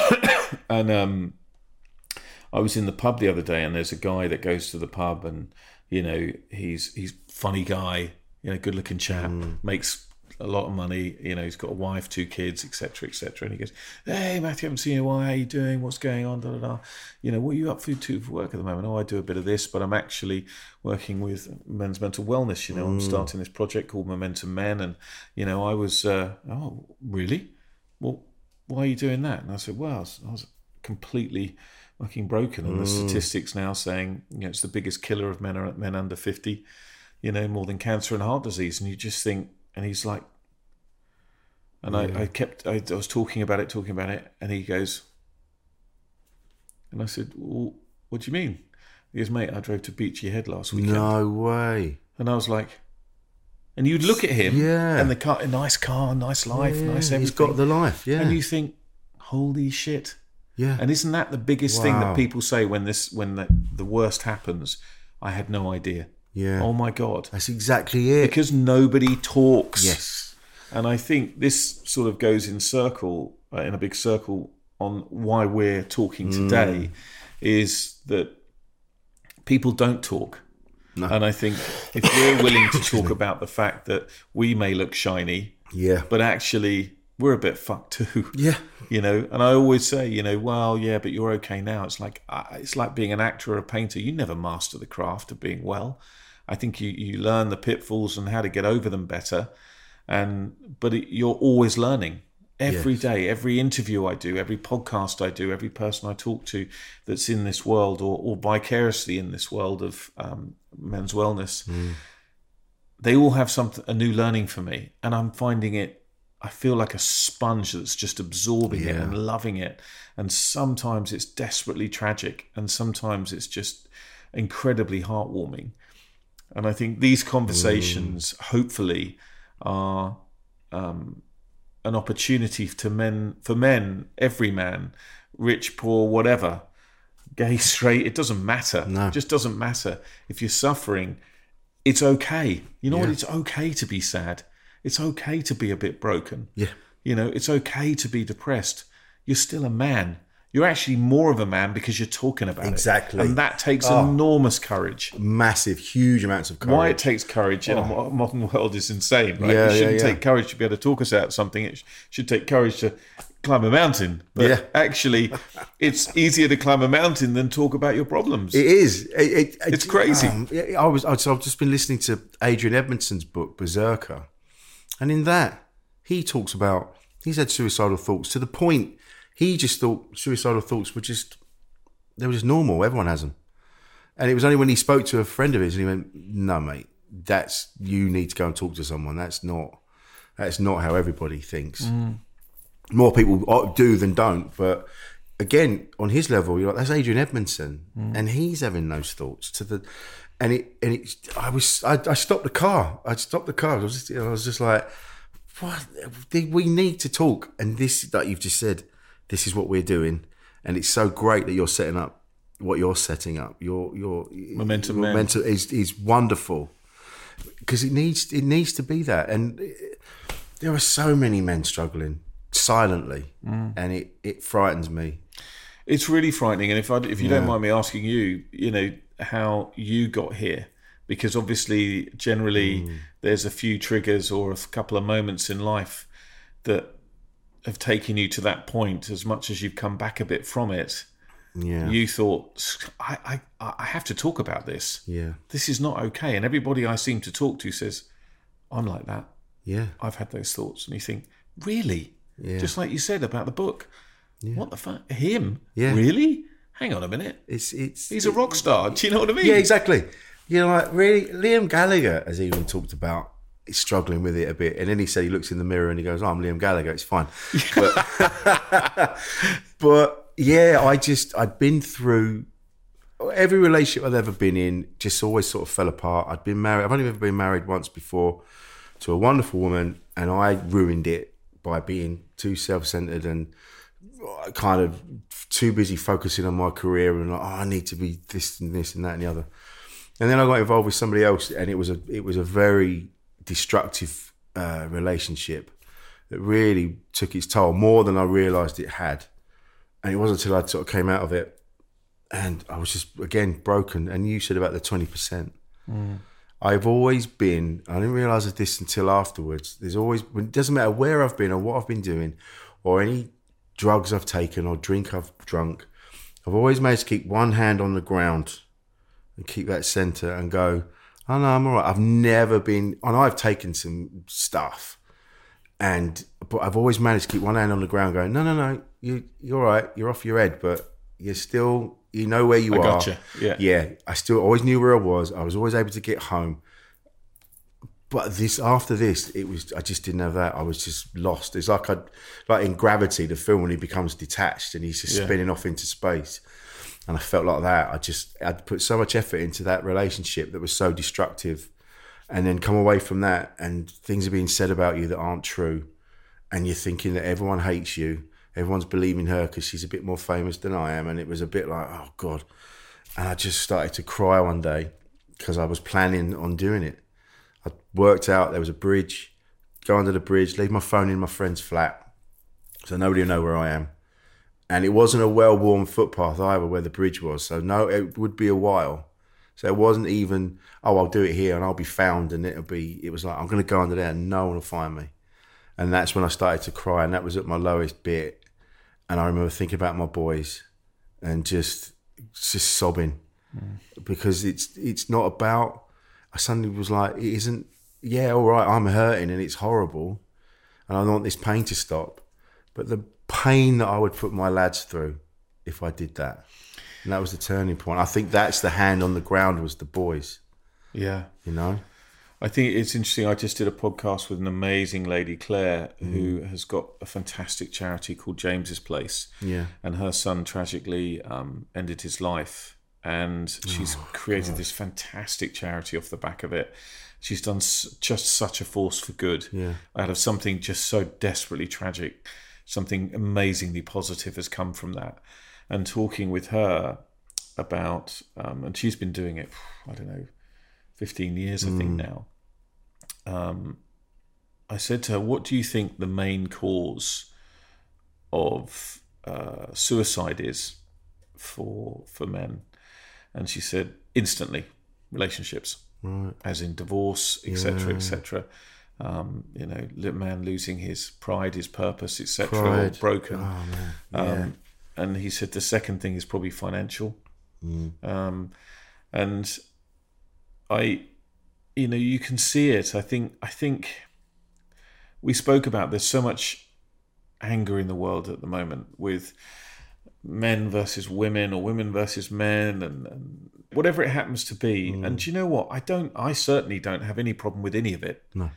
And I was in the pub the other day, and there's a guy that goes to the pub, and you know, he's funny guy, you know, good looking chap, makes a lot of money, you know, he's got a wife, 2 kids, etc., etc. And he goes, "Hey Matthew, I haven't seen you. Why? How are you doing? What's going on? Da, da, da. You know, what are you up to for work at the moment?" "Oh, I do a bit of this, but I'm actually working with men's mental wellness. You know, I'm starting this project called Momentum Men, and you know, I was, oh, really? Well, why are you doing that?" And I said, "Well, I was completely fucking broken, and the statistics now saying, you know, it's the biggest killer of men under 50, you know, more than cancer and heart disease." And you just think, and he's like, and I was talking about it, and he goes, and I said, "Well, what do you mean?" He goes, "Mate, I drove to Beachy Head last weekend." No way. And I was like, and you'd look at him, and the car, a nice car, nice life, nice everything. He's got the life, and you think, holy shit. Yeah. And isn't that the biggest thing that people say when the worst happens? I had no idea. Yeah. Oh my God. That's exactly it. Because nobody talks. Yes. And I think this sort of goes in a big circle on why we're talking today, is that people don't talk. No. And I think if we're willing to talk about the fact that we may look shiny, but actually we're a bit fucked too. Yeah. You know, and I always say, you know, well, yeah, but you're okay now. It's like being an actor or a painter. You never master the craft of being well. I think you learn the pitfalls and how to get over them better. But you're always learning every day. Every interview I do, every podcast I do, every person I talk to that's in this world or vicariously in this world of men's wellness, they all have a new learning for me. And I'm finding it, I feel like a sponge that's just absorbing it and loving it. And sometimes it's desperately tragic, and sometimes it's just incredibly heartwarming. And I think these conversations hopefully are an opportunity for men, every man, rich, poor, whatever, gay, straight, it doesn't matter. No. It just doesn't matter. If you're suffering, it's okay. You know what? It's okay to be sad. It's okay to be a bit broken. Yeah. You know, it's okay to be depressed. You're still a man. You're actually more of a man because you're talking about Exactly. it. And that takes enormous courage. Massive, huge amounts of courage. Why it takes courage in a modern world is insane, right? Yeah, It shouldn't yeah. take courage to be able to talk us out of something. It should take courage to climb a mountain. But actually, it's easier to climb a mountain than talk about your problems. It is. It's crazy. I've just been listening to Adrian Edmondson's book, Berserker. And in that, he talks about, he's had suicidal thoughts to the point he just thought suicidal thoughts were just normal. Everyone has them. And it was only when he spoke to a friend of his and he went, no, mate, you need to go and talk to someone. That's not how everybody thinks. More people do than don't. But again, on his level, you're like, that's Adrian Edmondson. And he's having those thoughts I stopped the car. I was just like, what? We need to talk. And this, like you've just said, this is what we're doing, and it's so great that you're setting up what you're setting up. Your Momentum is wonderful because it needs to be that. And there are so many men struggling silently, and it frightens me. It's really frightening. And if you don't mind me asking you, you know, how you got here, because obviously generally there's a few triggers or a couple of moments in life that have taken you to that point. As much as you've come back a bit from it, you thought, I have to talk about this. Yeah, this is not okay. And everybody I seem to talk to says, I'm like that. Yeah, I've had those thoughts. And you think, really? Yeah. Just like you said about the book. Yeah. What the fuck? Him? Yeah. Really? Hang on a minute. He's a rock star. Do you know what I mean? Yeah, exactly. You know, like really, Liam Gallagher has even talked about he's struggling with it a bit, and then he said he looks in the mirror and he goes, "Oh, I'm Liam Gallagher. It's fine." But yeah, I'd been through every relationship I've ever been in. Just always sort of fell apart. I'd been married. I've only ever been married once before to a wonderful woman, and I ruined it by being too self-centered and kind of too busy focusing on my career and like, I need to be this and this and that and the other. And then I got involved with somebody else, and it was a very destructive relationship that really took its toll more than I realised it had. And it wasn't until I sort of came out of it and I was just, again, broken. And you said about the 20%. I've always been, I didn't realise this until afterwards, it doesn't matter where I've been or what I've been doing or any drugs I've taken or drink I've drunk, I've always managed to keep one hand on the ground and keep that centre and go, oh no, I'm all right. I've never been, and I've taken some stuff, but I've always managed to keep one hand on the ground going, no, you're all right, you're off your head, but you're still, you know where you are. I gotcha, yeah. Yeah, I still always knew where I was always able to get home. But after this, I just didn't have that. I was just lost. It's like in Gravity, the film, when he becomes detached and he's just spinning off into space. And I felt like that. I'd put so much effort into that relationship that was so destructive, and then come away from that and things are being said about you that aren't true. And you're thinking that everyone hates you. Everyone's believing her because she's a bit more famous than I am. And it was a bit like, oh God. And I just started to cry one day because I was planning on doing it. I worked out there was a bridge, go under the bridge, leave my phone in my friend's flat so nobody will know where I am. And it wasn't a well-worn footpath either where the bridge was. So no, it would be a while. So it wasn't even, oh, I'll do it here and I'll be found and it was like, I'm going to go under there and no one will find me. And that's when I started to cry, and that was at my lowest bit. And I remember thinking about my boys and just sobbing because it's not about, I suddenly was like, it isn't, yeah, all right, I'm hurting and it's horrible and I don't want this pain to stop. But the pain that I would put my lads through if I did that. And that was the turning point. I think that's the hand on the ground was the boys. Yeah. You know? I think it's interesting. I just did a podcast with an amazing lady, Claire, who has got a fantastic charity called James's Place. Yeah. And her son tragically ended his life and she's created this fantastic charity off the back of it. She's done just such a force for good out of something just so desperately tragic. Something amazingly positive has come from that. And talking with her about, and she's been doing it, I don't know, 15 years, I think now. I said to her, what do you think the main cause of suicide is for men? And she said, instantly, relationships, as in divorce, etc., etc. Man losing his pride, his purpose, etc., or broken. Oh, man. And he said the second thing is probably financial. And you can see it. I think we spoke about there's so much anger in the world at the moment with men versus women or women versus men and whatever it happens to be. And do you know what? I certainly don't have any problem with any of it. No.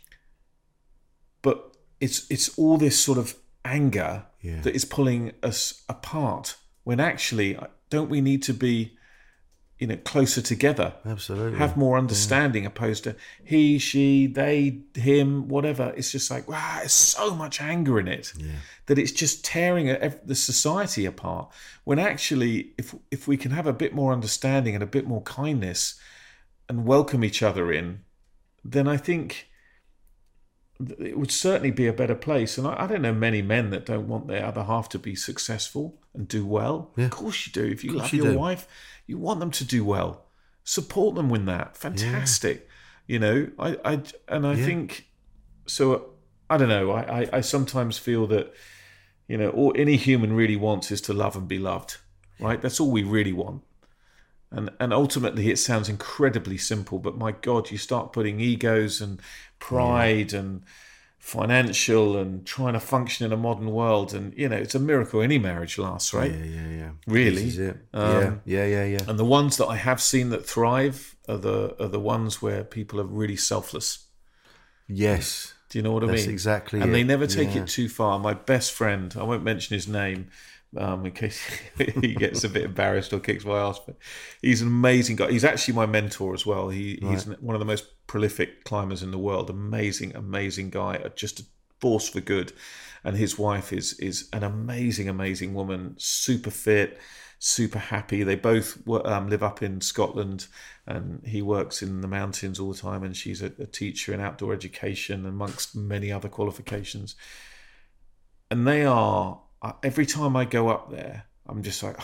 But it's all this sort of anger that is pulling us apart, when actually don't we need to be closer together? Absolutely. Have more understanding, opposed to he, she, they, him, whatever. It's just like, wow, there's so much anger in it that it's just tearing the society apart. When actually, if we can have a bit more understanding and a bit more kindness and welcome each other in, then I think it would certainly be a better place. And I don't know many men that don't want their other half to be successful and do well. Of course you do. If you love your wife, you want them to do well. Support them with that. Fantastic. I think so. I don't know. I sometimes feel that all any human really wants is to love and be loved, right? That's all we really want. And ultimately it sounds incredibly simple, but my God, you start putting egos and pride and financial and trying to function in a modern world, and it's a miracle any marriage lasts, right? Yeah. Really. This is it. Yeah. And the ones that I have seen that thrive are the ones where people are really selfless. Yes. Do you know what I mean? That's exactly and it. they never take it too far. My best friend, I won't mention his name, in case he gets a bit embarrassed or kicks my ass, but he's an amazing guy. He's actually my mentor as well. He's one of the most prolific climbers in the world. Amazing guy, just a force for good. And his wife is an amazing woman, super fit, super happy. They both live up in Scotland, and he works in the mountains all the time, and she's a teacher in outdoor education amongst many other qualifications. And they are, every time I go up there, I'm just like,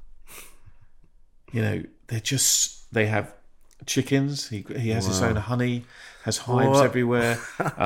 they have chickens. He has his own honey, has hives everywhere.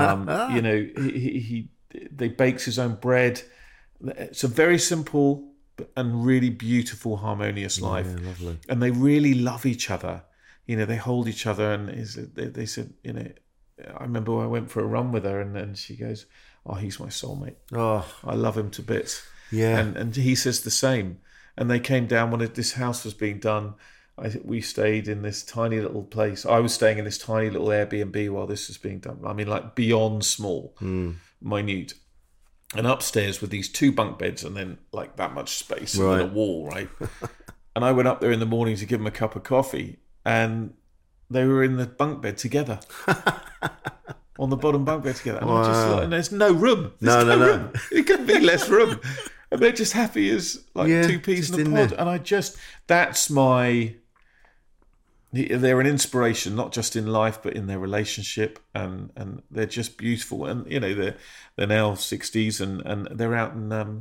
They bakes his own bread. It's a very simple and really beautiful, harmonious life. Yeah, lovely. And they really love each other. They hold each other. And they said, I remember when I went for a run with her, and she goes, "Oh, he's my soulmate. Oh, I love him to bits." Yeah. And he says the same. And they came down when this house was being done. We stayed in this tiny little place. I was staying in this tiny little Airbnb while this was being done. I mean, like beyond small, minute. And upstairs with these 2 bunk beds and then like that much space and then a wall, right? And I went up there in the morning to give them a cup of coffee, and they were in the bunk bed together. On the bottom bunk bed together. And I just thought, and there's no room. There's no room. It couldn't be less room. And they're just happy as like 2 peas in a pod. There. And they're an inspiration, not just in life, but in their relationship. And they're just beautiful. And, they're now 60s and they're out in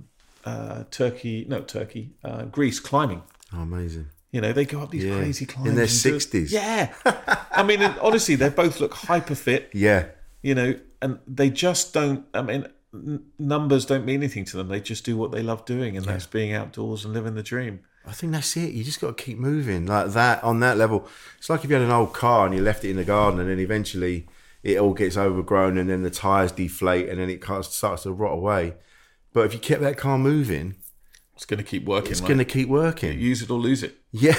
Greece climbing. Oh, amazing. They go up these crazy climbs. In their 60s. Yeah. I mean, honestly, they both look hyper fit. Yeah. And they just don't, numbers don't mean anything to them. They just do what they love doing, and that's being outdoors and living the dream. I think that's it. You just got to keep moving like that on that level. It's like if you had an old car and you left it in the garden, and then eventually it all gets overgrown, and then the tyres deflate, and then it starts to rot away. But if you kept that car moving, it's going to keep working. It's going to keep working. Use it or lose it. Yeah.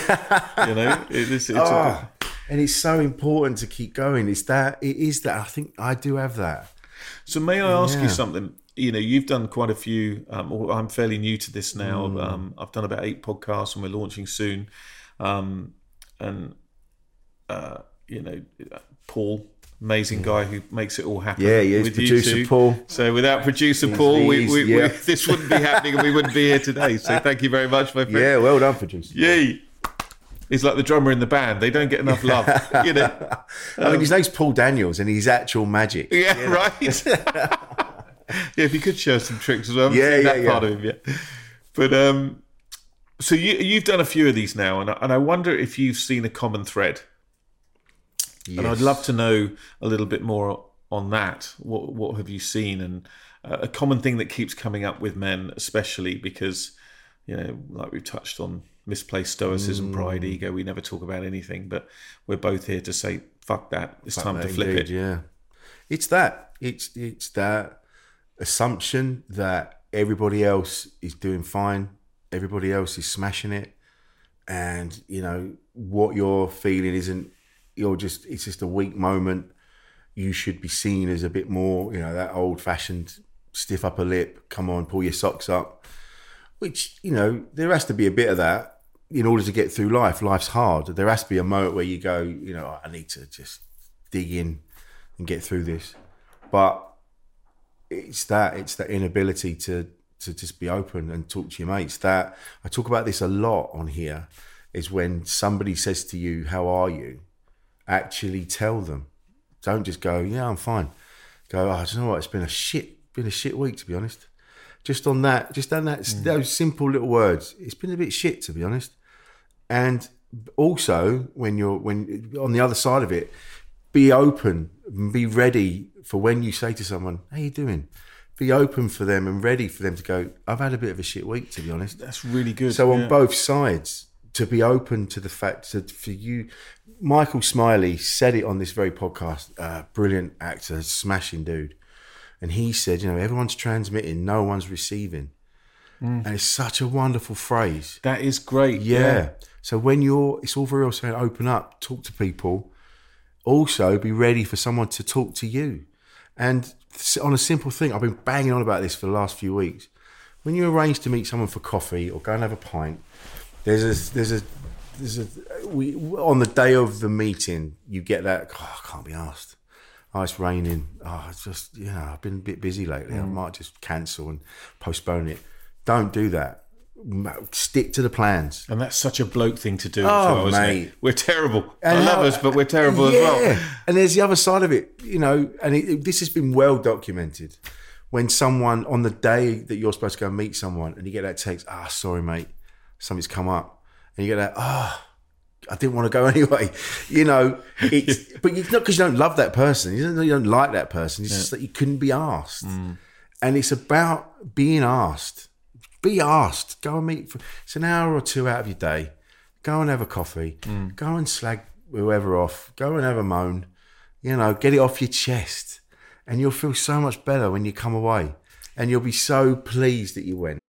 And it's so important to keep going. It is that. I think I do have that. So may I ask you something? You've done quite a few. I'm fairly new to this now. I've done about 8 podcasts, and we're launching soon. Paul, amazing guy who makes it all happen. Yeah, he is, with producer you two. Paul. So without producer Paul, this wouldn't be happening, and we wouldn't be here today. So thank you very much, my friend. Yeah, well done, producer. Yay. He's like the drummer in the band. They don't get enough love, you know. I mean, his name's Paul Daniels, and he's actual magic. Yeah, right. Yeah, if you could show us some tricks as well. I haven't seen that part of him yet. But so you've done a few of these now, and I wonder if you've seen a common thread. Yes. And I'd love to know a little bit more on that. What have you seen? And a common thing that keeps coming up with men, especially because, like we've touched on, misplaced stoicism, pride, ego. We never talk about anything, but we're both here to say, fuck that. It's time to flip it. Yeah. It's that. It's that assumption that everybody else is doing fine. Everybody else is smashing it. And, what you're feeling isn't, it's just a weak moment. You should be seen as a bit more, that old fashioned stiff upper lip. Come on, pull your socks up. Which, there has to be a bit of that in order to get through life. Life's hard. There has to be a moment where you go, I need to just dig in and get through this. But it's that inability to just be open and talk to your mates. That I talk about this a lot on here, is when somebody says to you, how are you? Actually tell them. Don't just go, yeah, I'm fine. Go, do you know what? It's been a shit week, to be honest. Just on that, those simple little words. It's been a bit shit, to be honest. And also, when on the other side of it, be open, be ready for when you say to someone, how you doing? Be open for them and ready for them to go, I've had a bit of a shit week, to be honest. That's really good. So on both sides, to be open to the fact that for you, Michael Smiley said it on this very podcast, brilliant actor, smashing dude. And he said, everyone's transmitting, no one's receiving. And it's such a wonderful phrase. That is great. Yeah. So when it's all very well saying, open up, talk to people. Also, be ready for someone to talk to you. And on a simple thing, I've been banging on about this for the last few weeks. When you arrange to meet someone for coffee or go and have a pint, on the day of the meeting, you get that, I can't be asked. Oh, it's raining. It's just, I've been a bit busy lately. I might just cancel and postpone it. Don't do that. Stick to the plans. And that's such a bloke thing to do. Oh, mate. We're terrible. I love us, but we're terrible as well. And there's the other side of it, and this has been well documented. When someone, on the day that you're supposed to go and meet someone, and you get that text, sorry, mate, something's come up. And you get that, I didn't want to go anyway. But it's not because you don't love that person. You don't like that person. It's just that you couldn't be asked. And it's about being asked. Be asked. Go and meet. It's an hour or two out of your day. Go and have a coffee. Go and slag whoever off. Go and have a moan. Get it off your chest. And you'll feel so much better when you come away. And you'll be so pleased that you went.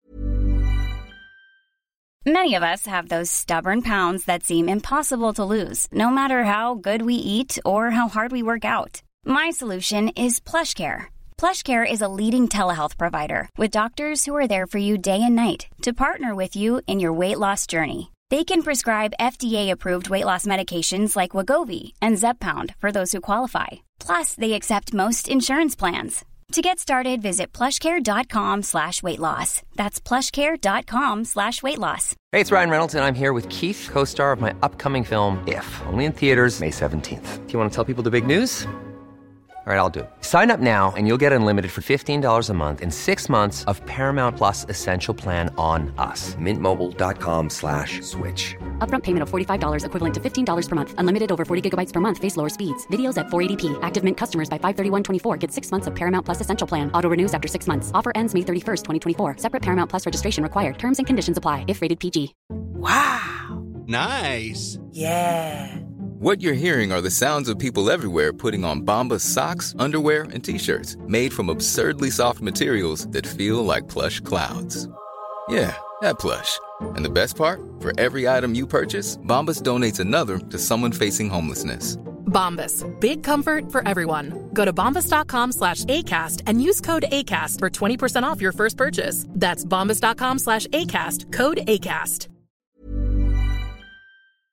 Many of us have those stubborn pounds that seem impossible to lose, no matter how good we eat or how hard we work out. My solution is PlushCare. PlushCare is a leading telehealth provider with doctors who are there for you day and night to partner with you in your weight loss journey. They can prescribe FDA-approved weight loss medications like Wegovy and Zepbound for those who qualify. Plus, they accept most insurance plans. To get started, visit plushcare.com/weightloss. That's plushcare.com/weightloss. Hey, it's Ryan Reynolds, and I'm here with Keith, co-star of my upcoming film, If, only in theaters May 17th. Do you want to tell people the big news? All right, I'll do it. Sign up now and you'll get unlimited for $15 a month and 6 months of Paramount Plus Essential Plan on us. MintMobile.com/switch. Upfront payment of $45 equivalent to $15 per month. Unlimited over 40 gigabytes per month. Face lower speeds. Videos at 480p. Active Mint customers by 531.24 get 6 months of Paramount Plus Essential Plan. Auto renews after 6 months. Offer ends May 31st, 2024. Separate Paramount Plus registration required. Terms and conditions apply if rated PG. Wow. Nice. Yeah. What you're hearing are the sounds of people everywhere putting on Bombas socks, underwear, and T-shirts made from absurdly soft materials that feel like plush clouds. Yeah, that plush. And the best part? For every item you purchase, Bombas donates another to someone facing homelessness. Bombas. Big comfort for everyone. Go to bombas.com/ACAST and use code ACAST for 20% off your first purchase. That's bombas.com/ACAST. Code ACAST.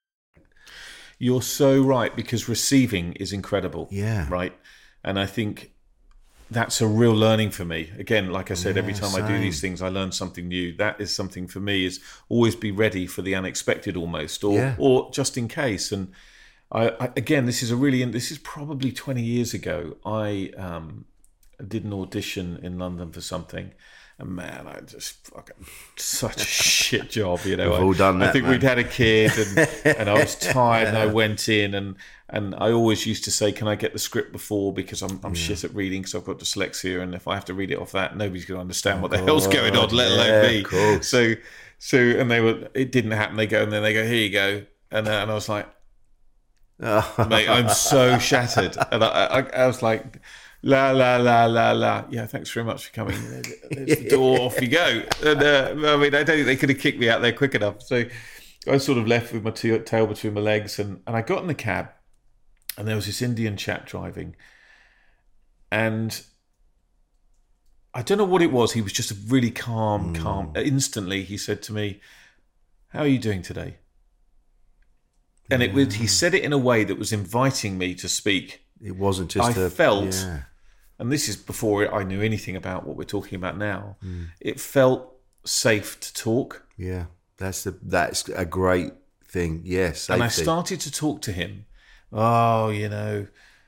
You're so right, because receiving is incredible. Yeah. Right. And I think that's a real learning for me. Again, like I said, every time I do these things, I learn something new. That is something for me, is always be ready for the unexpected almost, or just in case. And I again, this is probably 20 years ago. I did an audition in London for something. And man, I just fucking such a shit job, you know. We've all done that. I think we'd had a kid, and I was tired, and I went in, and I always used to say, "Can I get the script before?" Because I'm shit at reading, because I've got dyslexia, and if I have to read it off that, nobody's going to understand what the hell's going on, let alone me. Of course. So, and it didn't happen. They go, and then they go, "Here you go," and I was like, "Mate, I'm so shattered," and I was like. La la la la la. Yeah, thanks very much for coming. There's the door. Off you go. And I mean, I don't think they could have kicked me out there quick enough. So I sort of left with my tail between my legs, and I got in the cab, and there was this Indian chap driving, and I don't know what it was. He was just a really calm. Instantly, he said to me, "How are you doing today?" And he said it in a way that was inviting me to speak. It wasn't just I felt. And this is before I knew anything about what we're talking about now. It felt safe to talk. Yeah, that's a great thing. Yes, safety. And I started to talk to him. Oh, you know,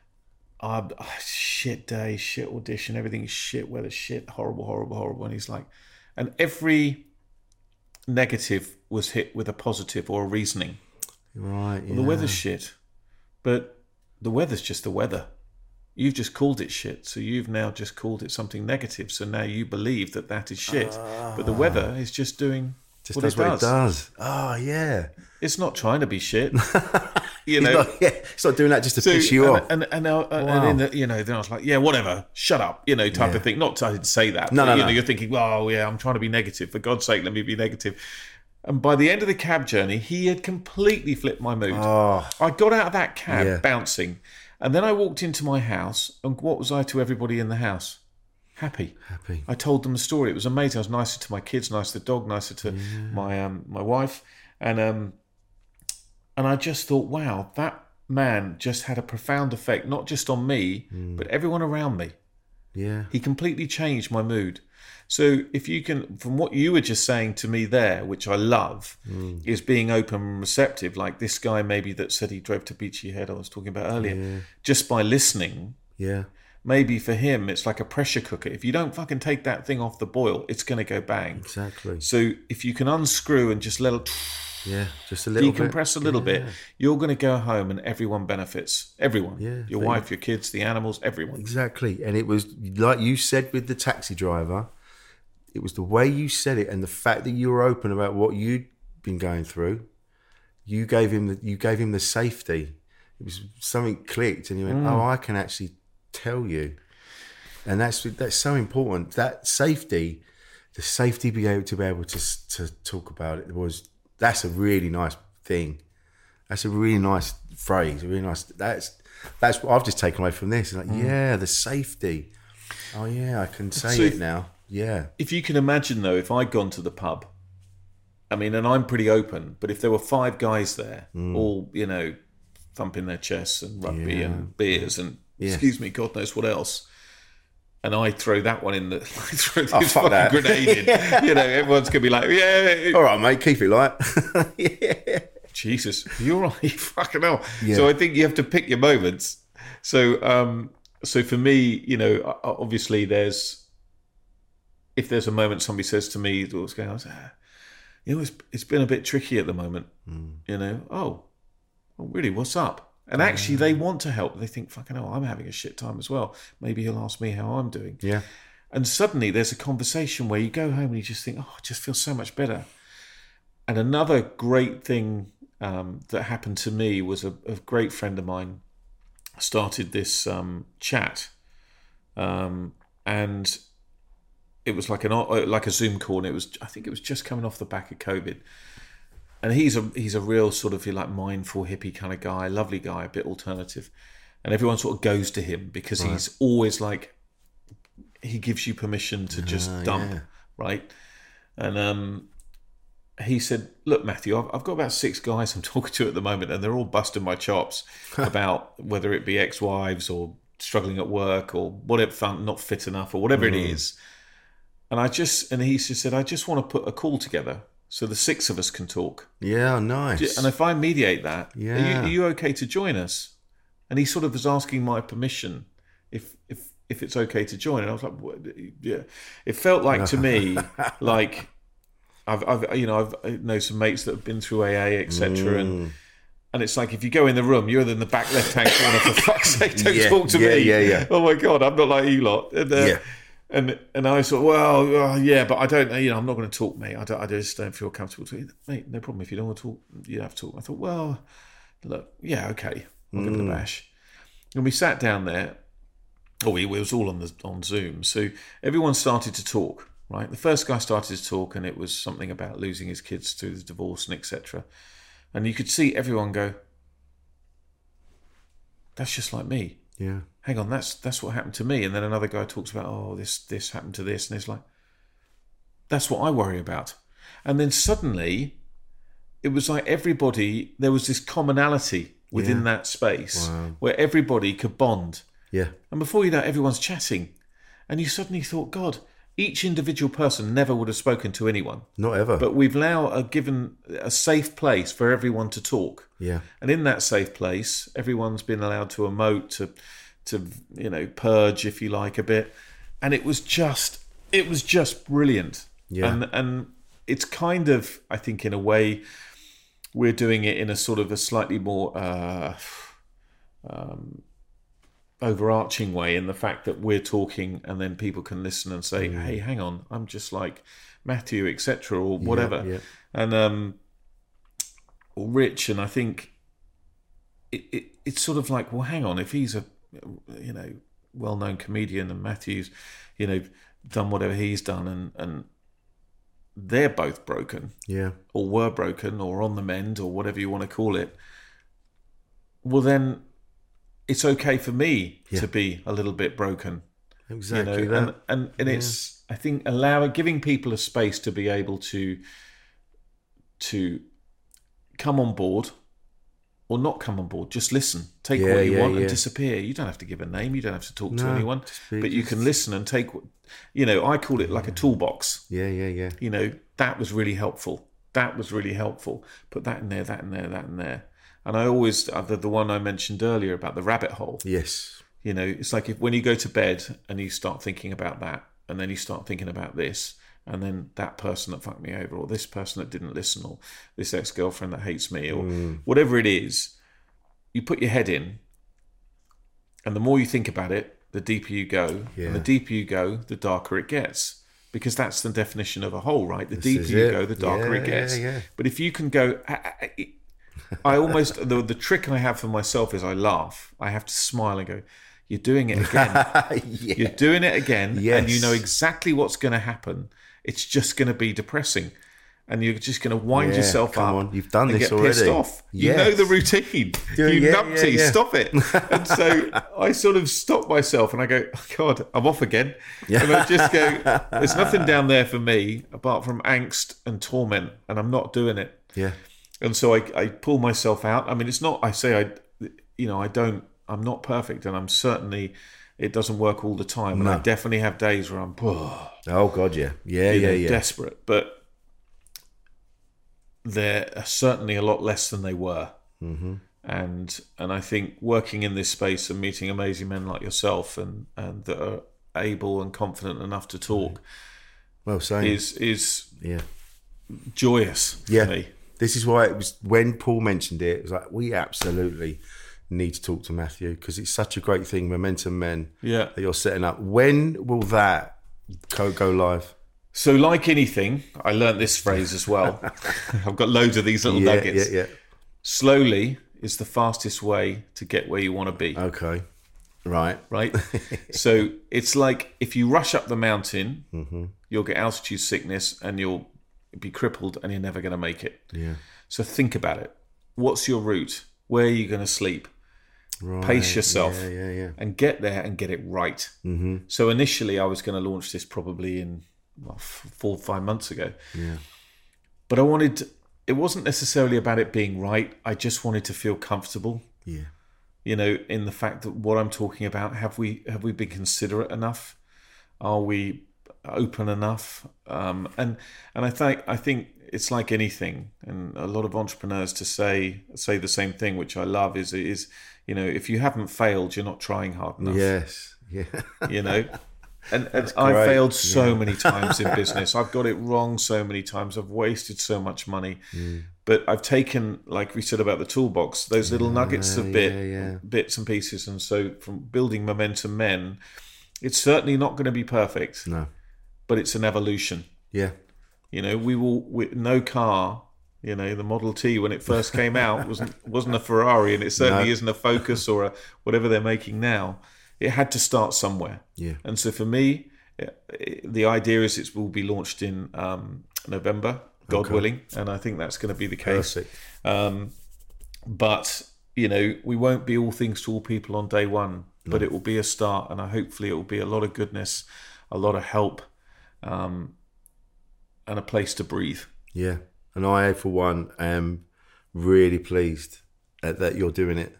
shit day, shit audition, everything is shit, weather shit, horrible. And he's like, and every negative was hit with a positive or a reasoning. Right. Well, the weather's shit, but the weather's just the weather. You've just called it shit, so you've now just called it something negative. So now you believe that is shit, but the weather is just doing what it does. Oh yeah, it's not trying to be shit. You know, it's not doing that just to piss you off. And then then I was like, yeah, whatever, shut up, you know, type of thing. Not I didn't say that. No. You're thinking, well, yeah, I'm trying to be negative. For God's sake, let me be negative. And by the end of the cab journey, he had completely flipped my mood. Oh. I got out of that cab bouncing. And then I walked into my house, and what was I to everybody in the house? Happy. I told them the story. It was amazing. I was nicer to my kids, nicer to the dog, nicer to my wife. And I just thought, wow, that man just had a profound effect, not just on me, but everyone around me. Yeah. He completely changed my mood. So if you can, from what you were just saying to me there, which I love, is being open and receptive, like this guy maybe that said he drove to Beachy Head I was talking about earlier, just by listening, maybe for him it's like a pressure cooker. If you don't fucking take that thing off the boil, it's going to go bang. Exactly. So if you can unscrew and just let it... just a little decompress a little bit, you're going to go home and everyone benefits. Everyone. Your wife, your kids, the animals, everyone. Exactly. And it was like you said with the taxi driver, it was the way you said it and the fact that you were open about what you'd been going through. You gave him the safety. It was something clicked and he went, oh, I can actually tell you. And that's so important. That safety, the safety to be able to talk about it that's a really nice thing. That's a really nice phrase. A really nice. That's what I've just taken away from this. Like, the safety. Oh yeah, I can say it now. Yeah. If you can imagine though, if I'd gone to the pub, I mean, and I'm pretty open, but if there were 5 guys there, all thumping their chests and rugby and beers and excuse me, God knows what else. And I throw that one in throw this fucking grenade in. Everyone's going to be like, all right, mate, keep it light. Jesus, you're right, fucking hell. Yeah. So I think you have to pick your moments. So for me, obviously if there's a moment somebody says to me, what's going on, it's been a bit tricky at the moment. Oh, really, what's up? And actually, they want to help. They think, fucking hell, I'm having a shit time as well. Maybe he'll ask me how I'm doing. Yeah. And suddenly there's a conversation where you go home and you just think, oh, it just feels so much better. And another great thing that happened to me was a great friend of mine started this chat. And it was like a Zoom call. And I think it was just coming off the back of COVID. And he's a real sort of, like, mindful hippie kind of guy, lovely guy, a bit alternative. And everyone sort of goes to him because he's always like, he gives you permission to just dump, right? And he said, look, Matthew, I've got about 6 guys I'm talking to at the moment, and they're all busting my chops about whether it be ex-wives or struggling at work or whatever, not fit enough or whatever it is. And he just said, I just want to put a call together so the 6 of us can talk. Yeah, nice. And if I mediate that, Yeah. are you okay to join us? And he sort of was asking my permission if it's okay to join. And I was like, what? Yeah. It felt like to me, like I know some mates that have been through AA, etc. And it's like, if you go in the room, you're in the back left-hand corner, for fuck's sake, don't talk to me. Yeah. Oh my God, I'm not like you lot. And, and I thought, well, yeah, but I don't, I'm not going to talk, mate. I just don't feel comfortable talking. Mate, no problem. If you don't want to talk, you have to talk. I thought, well, look, yeah, okay. I'll give it a bash. And we sat down there. We was all on Zoom. So everyone started to talk, right? The first guy started to talk, and it was something about losing his kids through the divorce and etc. And you could see everyone go, that's just like me. Yeah. Hang on, that's what happened to me. And then another guy talks about, oh, this happened to this. And it's like, that's what I worry about. And then suddenly, it was like everybody, there was this commonality within that space where everybody could bond. Yeah. And before you know it, everyone's chatting. And you suddenly thought, God, each individual person never would have spoken to anyone. Not ever. But we've now given a safe place for everyone to talk. Yeah. And in that safe place, everyone's been allowed to emote, to purge, if you like, a bit. And it was just brilliant. Yeah. And it's kind of, I think, in a way, we're doing it in a sort of a slightly more overarching way, in the fact that we're talking and then people can listen and say, hey, hang on, I'm just like Matthew, etc., or whatever. Yeah. And or Rich. And I think it's sort of like, well, hang on, if he's a well-known comedian and Matthew's done whatever he's done, and they're both broken, or were broken, or on the mend, or whatever you want to call it, well then it's okay for me to be a little bit broken. Exactly. And it's, I think, giving people a space to be able to come on board or not come on board. Just listen, take what you want and disappear. You don't have to give a name. You don't have to talk to anyone, but you can listen and take, I call it like a toolbox. Yeah. That was really helpful. Put that in there, that in there, that in there. And I always, the one I mentioned earlier about the rabbit hole. Yes. It's like when you go to bed and you start thinking about that, and then you start thinking about this, and then that person that fucked me over, or this person that didn't listen, or this ex-girlfriend that hates me, or whatever it is, you put your head in, and the more you think about it, the deeper you go. Yeah. And the deeper you go, the darker it gets. Because that's the definition of a hole, right? The deeper you go, the darker it gets. Yeah. But if you can go... I almost... The trick I have for myself is I laugh. I have to smile and go, you're doing it again. You're doing it again. Yes. And you know exactly what's going to happen. It's just going to be depressing. And you're just going to wind yourself come up. on. You've done and this get already. pissed off. Yes. You know the routine. You numpty, stop it. And so I sort of stop myself and I go, oh God, I'm off again. And I just go, there's nothing down there for me apart from angst and torment, and I'm not doing it. Yeah. And so I pull myself out. I mean, it's not, I'm not perfect, and I'm certainly, it doesn't work all the time. And I definitely have days where I'm, oh God, yeah. desperate. But they're certainly a lot less than they were. Mm-hmm. And I think working in this space and meeting amazing men like yourself and that are able and confident enough to talk, is joyous for me. This is why it was, when Paul mentioned it was like, we absolutely need to talk to Matthew, because it's such a great thing, Momentum Men, that you're setting up. When will that go live? So, like anything, I learnt this phrase as well. I've got loads of these little nuggets. Slowly is the fastest way to get where you want to be. Okay. Right. So it's like if you rush up the mountain, you'll get altitude sickness and you'll be crippled and you're never going to make it. Yeah. So think about it. What's your route? Where are you going to sleep? Right. Pace yourself and get there and get it right. Mm-hmm. So initially I was going to launch this probably in 4 or 5 months ago. Yeah. But it wasn't necessarily about it being right. I just wanted to feel comfortable. Yeah. You know, in the fact that what I'm talking about, have we been considerate enough? Are we open enough? And I think it's like anything, and a lot of entrepreneurs to say the same thing, which I love, is you know, if you haven't failed, you're not trying hard enough. Yes. Yeah. You know. And I've failed so many times in business. I've got it wrong so many times. I've wasted so much money. But I've taken, like we said about the toolbox, those little nuggets of bits and pieces. And so from building Momentum Men, it's certainly not going to be perfect. No. But it's an evolution. Yeah. You know, no car, you know, the Model T when it first came out wasn't a Ferrari, and it certainly isn't a Focus or whatever they're making now. It had to start somewhere. Yeah. And so for me, the idea is it will be launched in November, God willing, and I think that's going to be the case. Perfect. But, you know, we won't be all things to all people on day one, but it will be a start, and hopefully it will be a lot of goodness, a lot of help, and a place to breathe. Yeah. And I, for one, am really pleased that you're doing it.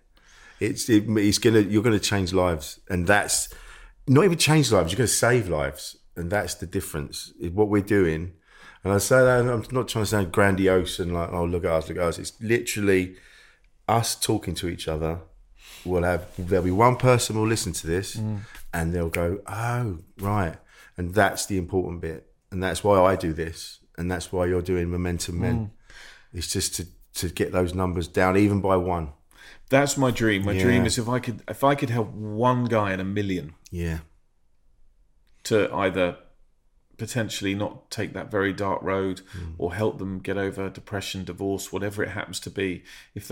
You're going to change lives, and that's not even change lives. You're going to save lives, and that's the difference. What we're doing, and I say that I'm not trying to sound grandiose and like, oh, look at us. It's literally us talking to each other. There'll be one person will listen to this, and they'll go, oh, right, and that's the important bit, and that's why I do this, and that's why you're doing Momentum Men. It's just to get those numbers down, even by one. That's my dream. My dream is if I could help one guy in a million. Yeah. To either potentially not take that very dark road, or help them get over depression, divorce, whatever it happens to be. If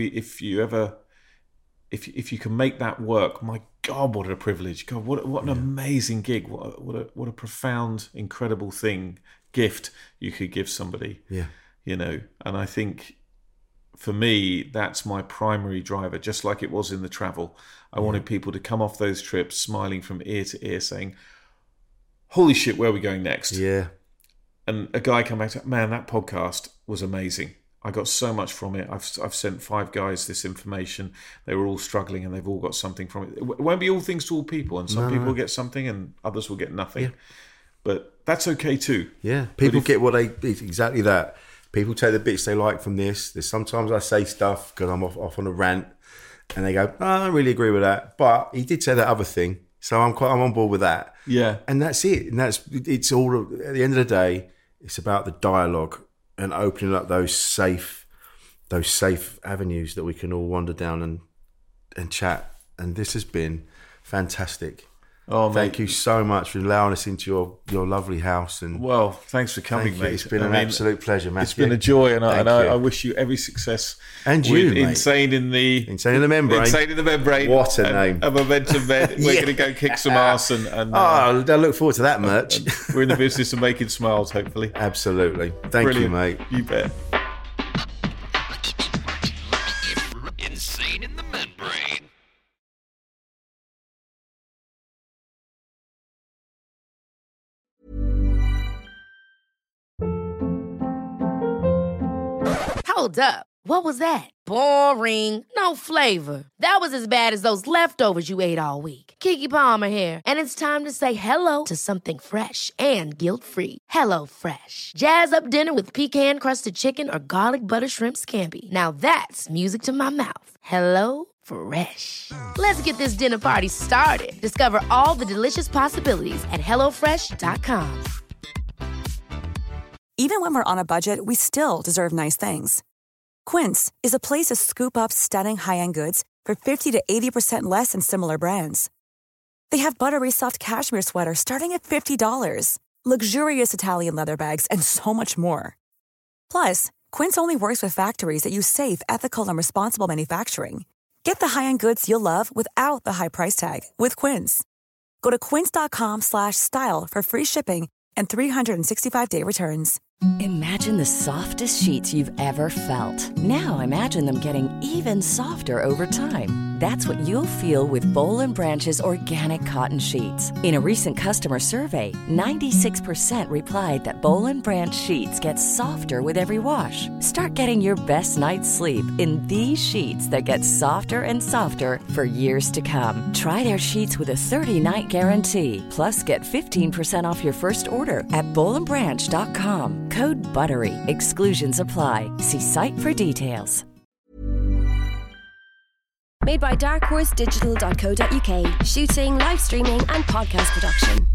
you can make that work, my God, what a privilege! God, what an amazing gig! What a profound, incredible gift you could give somebody. Yeah. You know, and I think, for me, that's my primary driver, just like it was in the travel. I wanted people to come off those trips smiling from ear to ear saying, holy shit, where are we going next? Yeah. And a guy come back to, man, that podcast was amazing. I got so much from it. I've sent 5 guys this information. They were all struggling and they've all got something from it. It won't be all things to all people, and some people will get something and others will get nothing. Yeah. But that's okay too. Yeah. People get exactly that. People take the bits they like from this. There's sometimes I say stuff because I'm off on a rant, and they go, oh, I don't really agree with that. But he did say that other thing, so I'm on board with that. Yeah. And that's it. And it's all, at the end of the day, it's about the dialogue and opening up those safe avenues that we can all wander down and chat. And this has been fantastic. Oh, thank you so much for allowing us into your lovely house. And well, thanks for coming, mate. It's been an absolute pleasure, Matthew. It's been a joy, and I wish you every success. And you, mate. Insane in the Membrane. Insane in the Membrane. What a name! A Momentum Men. We're going to go kick some ass, and I look forward to that merch. We're in the business of making smiles, hopefully. Absolutely. Thank you, mate. You bet. Insane in the Membrane. Hold up. What was that? Boring. No flavor. That was as bad as those leftovers you ate all week. Keke Palmer here, and it's time to say hello to something fresh and guilt-free. Hello Fresh. Jazz up dinner with pecan-crusted chicken or garlic butter shrimp scampi. Now that's music to my mouth. Hello Fresh. Let's get this dinner party started. Discover all the delicious possibilities at HelloFresh.com. Even when we're on a budget, we still deserve nice things. Quince is a place to scoop up stunning high-end goods for 50 to 80% less than similar brands. They have buttery soft cashmere sweaters starting at $50, luxurious Italian leather bags, and so much more. Plus, Quince only works with factories that use safe, ethical, and responsible manufacturing. Get the high-end goods you'll love without the high price tag with Quince. Go to quince.com/style for free shipping and 365-day returns. Imagine the softest sheets you've ever felt. Now imagine them getting even softer over time. That's what you'll feel with Boll & Branch's organic cotton sheets. In a recent customer survey, 96% replied that Boll & Branch sheets get softer with every wash. Start getting your best night's sleep in these sheets that get softer and softer for years to come. Try their sheets with a 30-night guarantee. Plus, get 15% off your first order at bollandbranch.com. Code BUTTERY. Exclusions apply. See site for details. Made by darkhorse digital.co.uk. Shooting, live streaming and podcast production.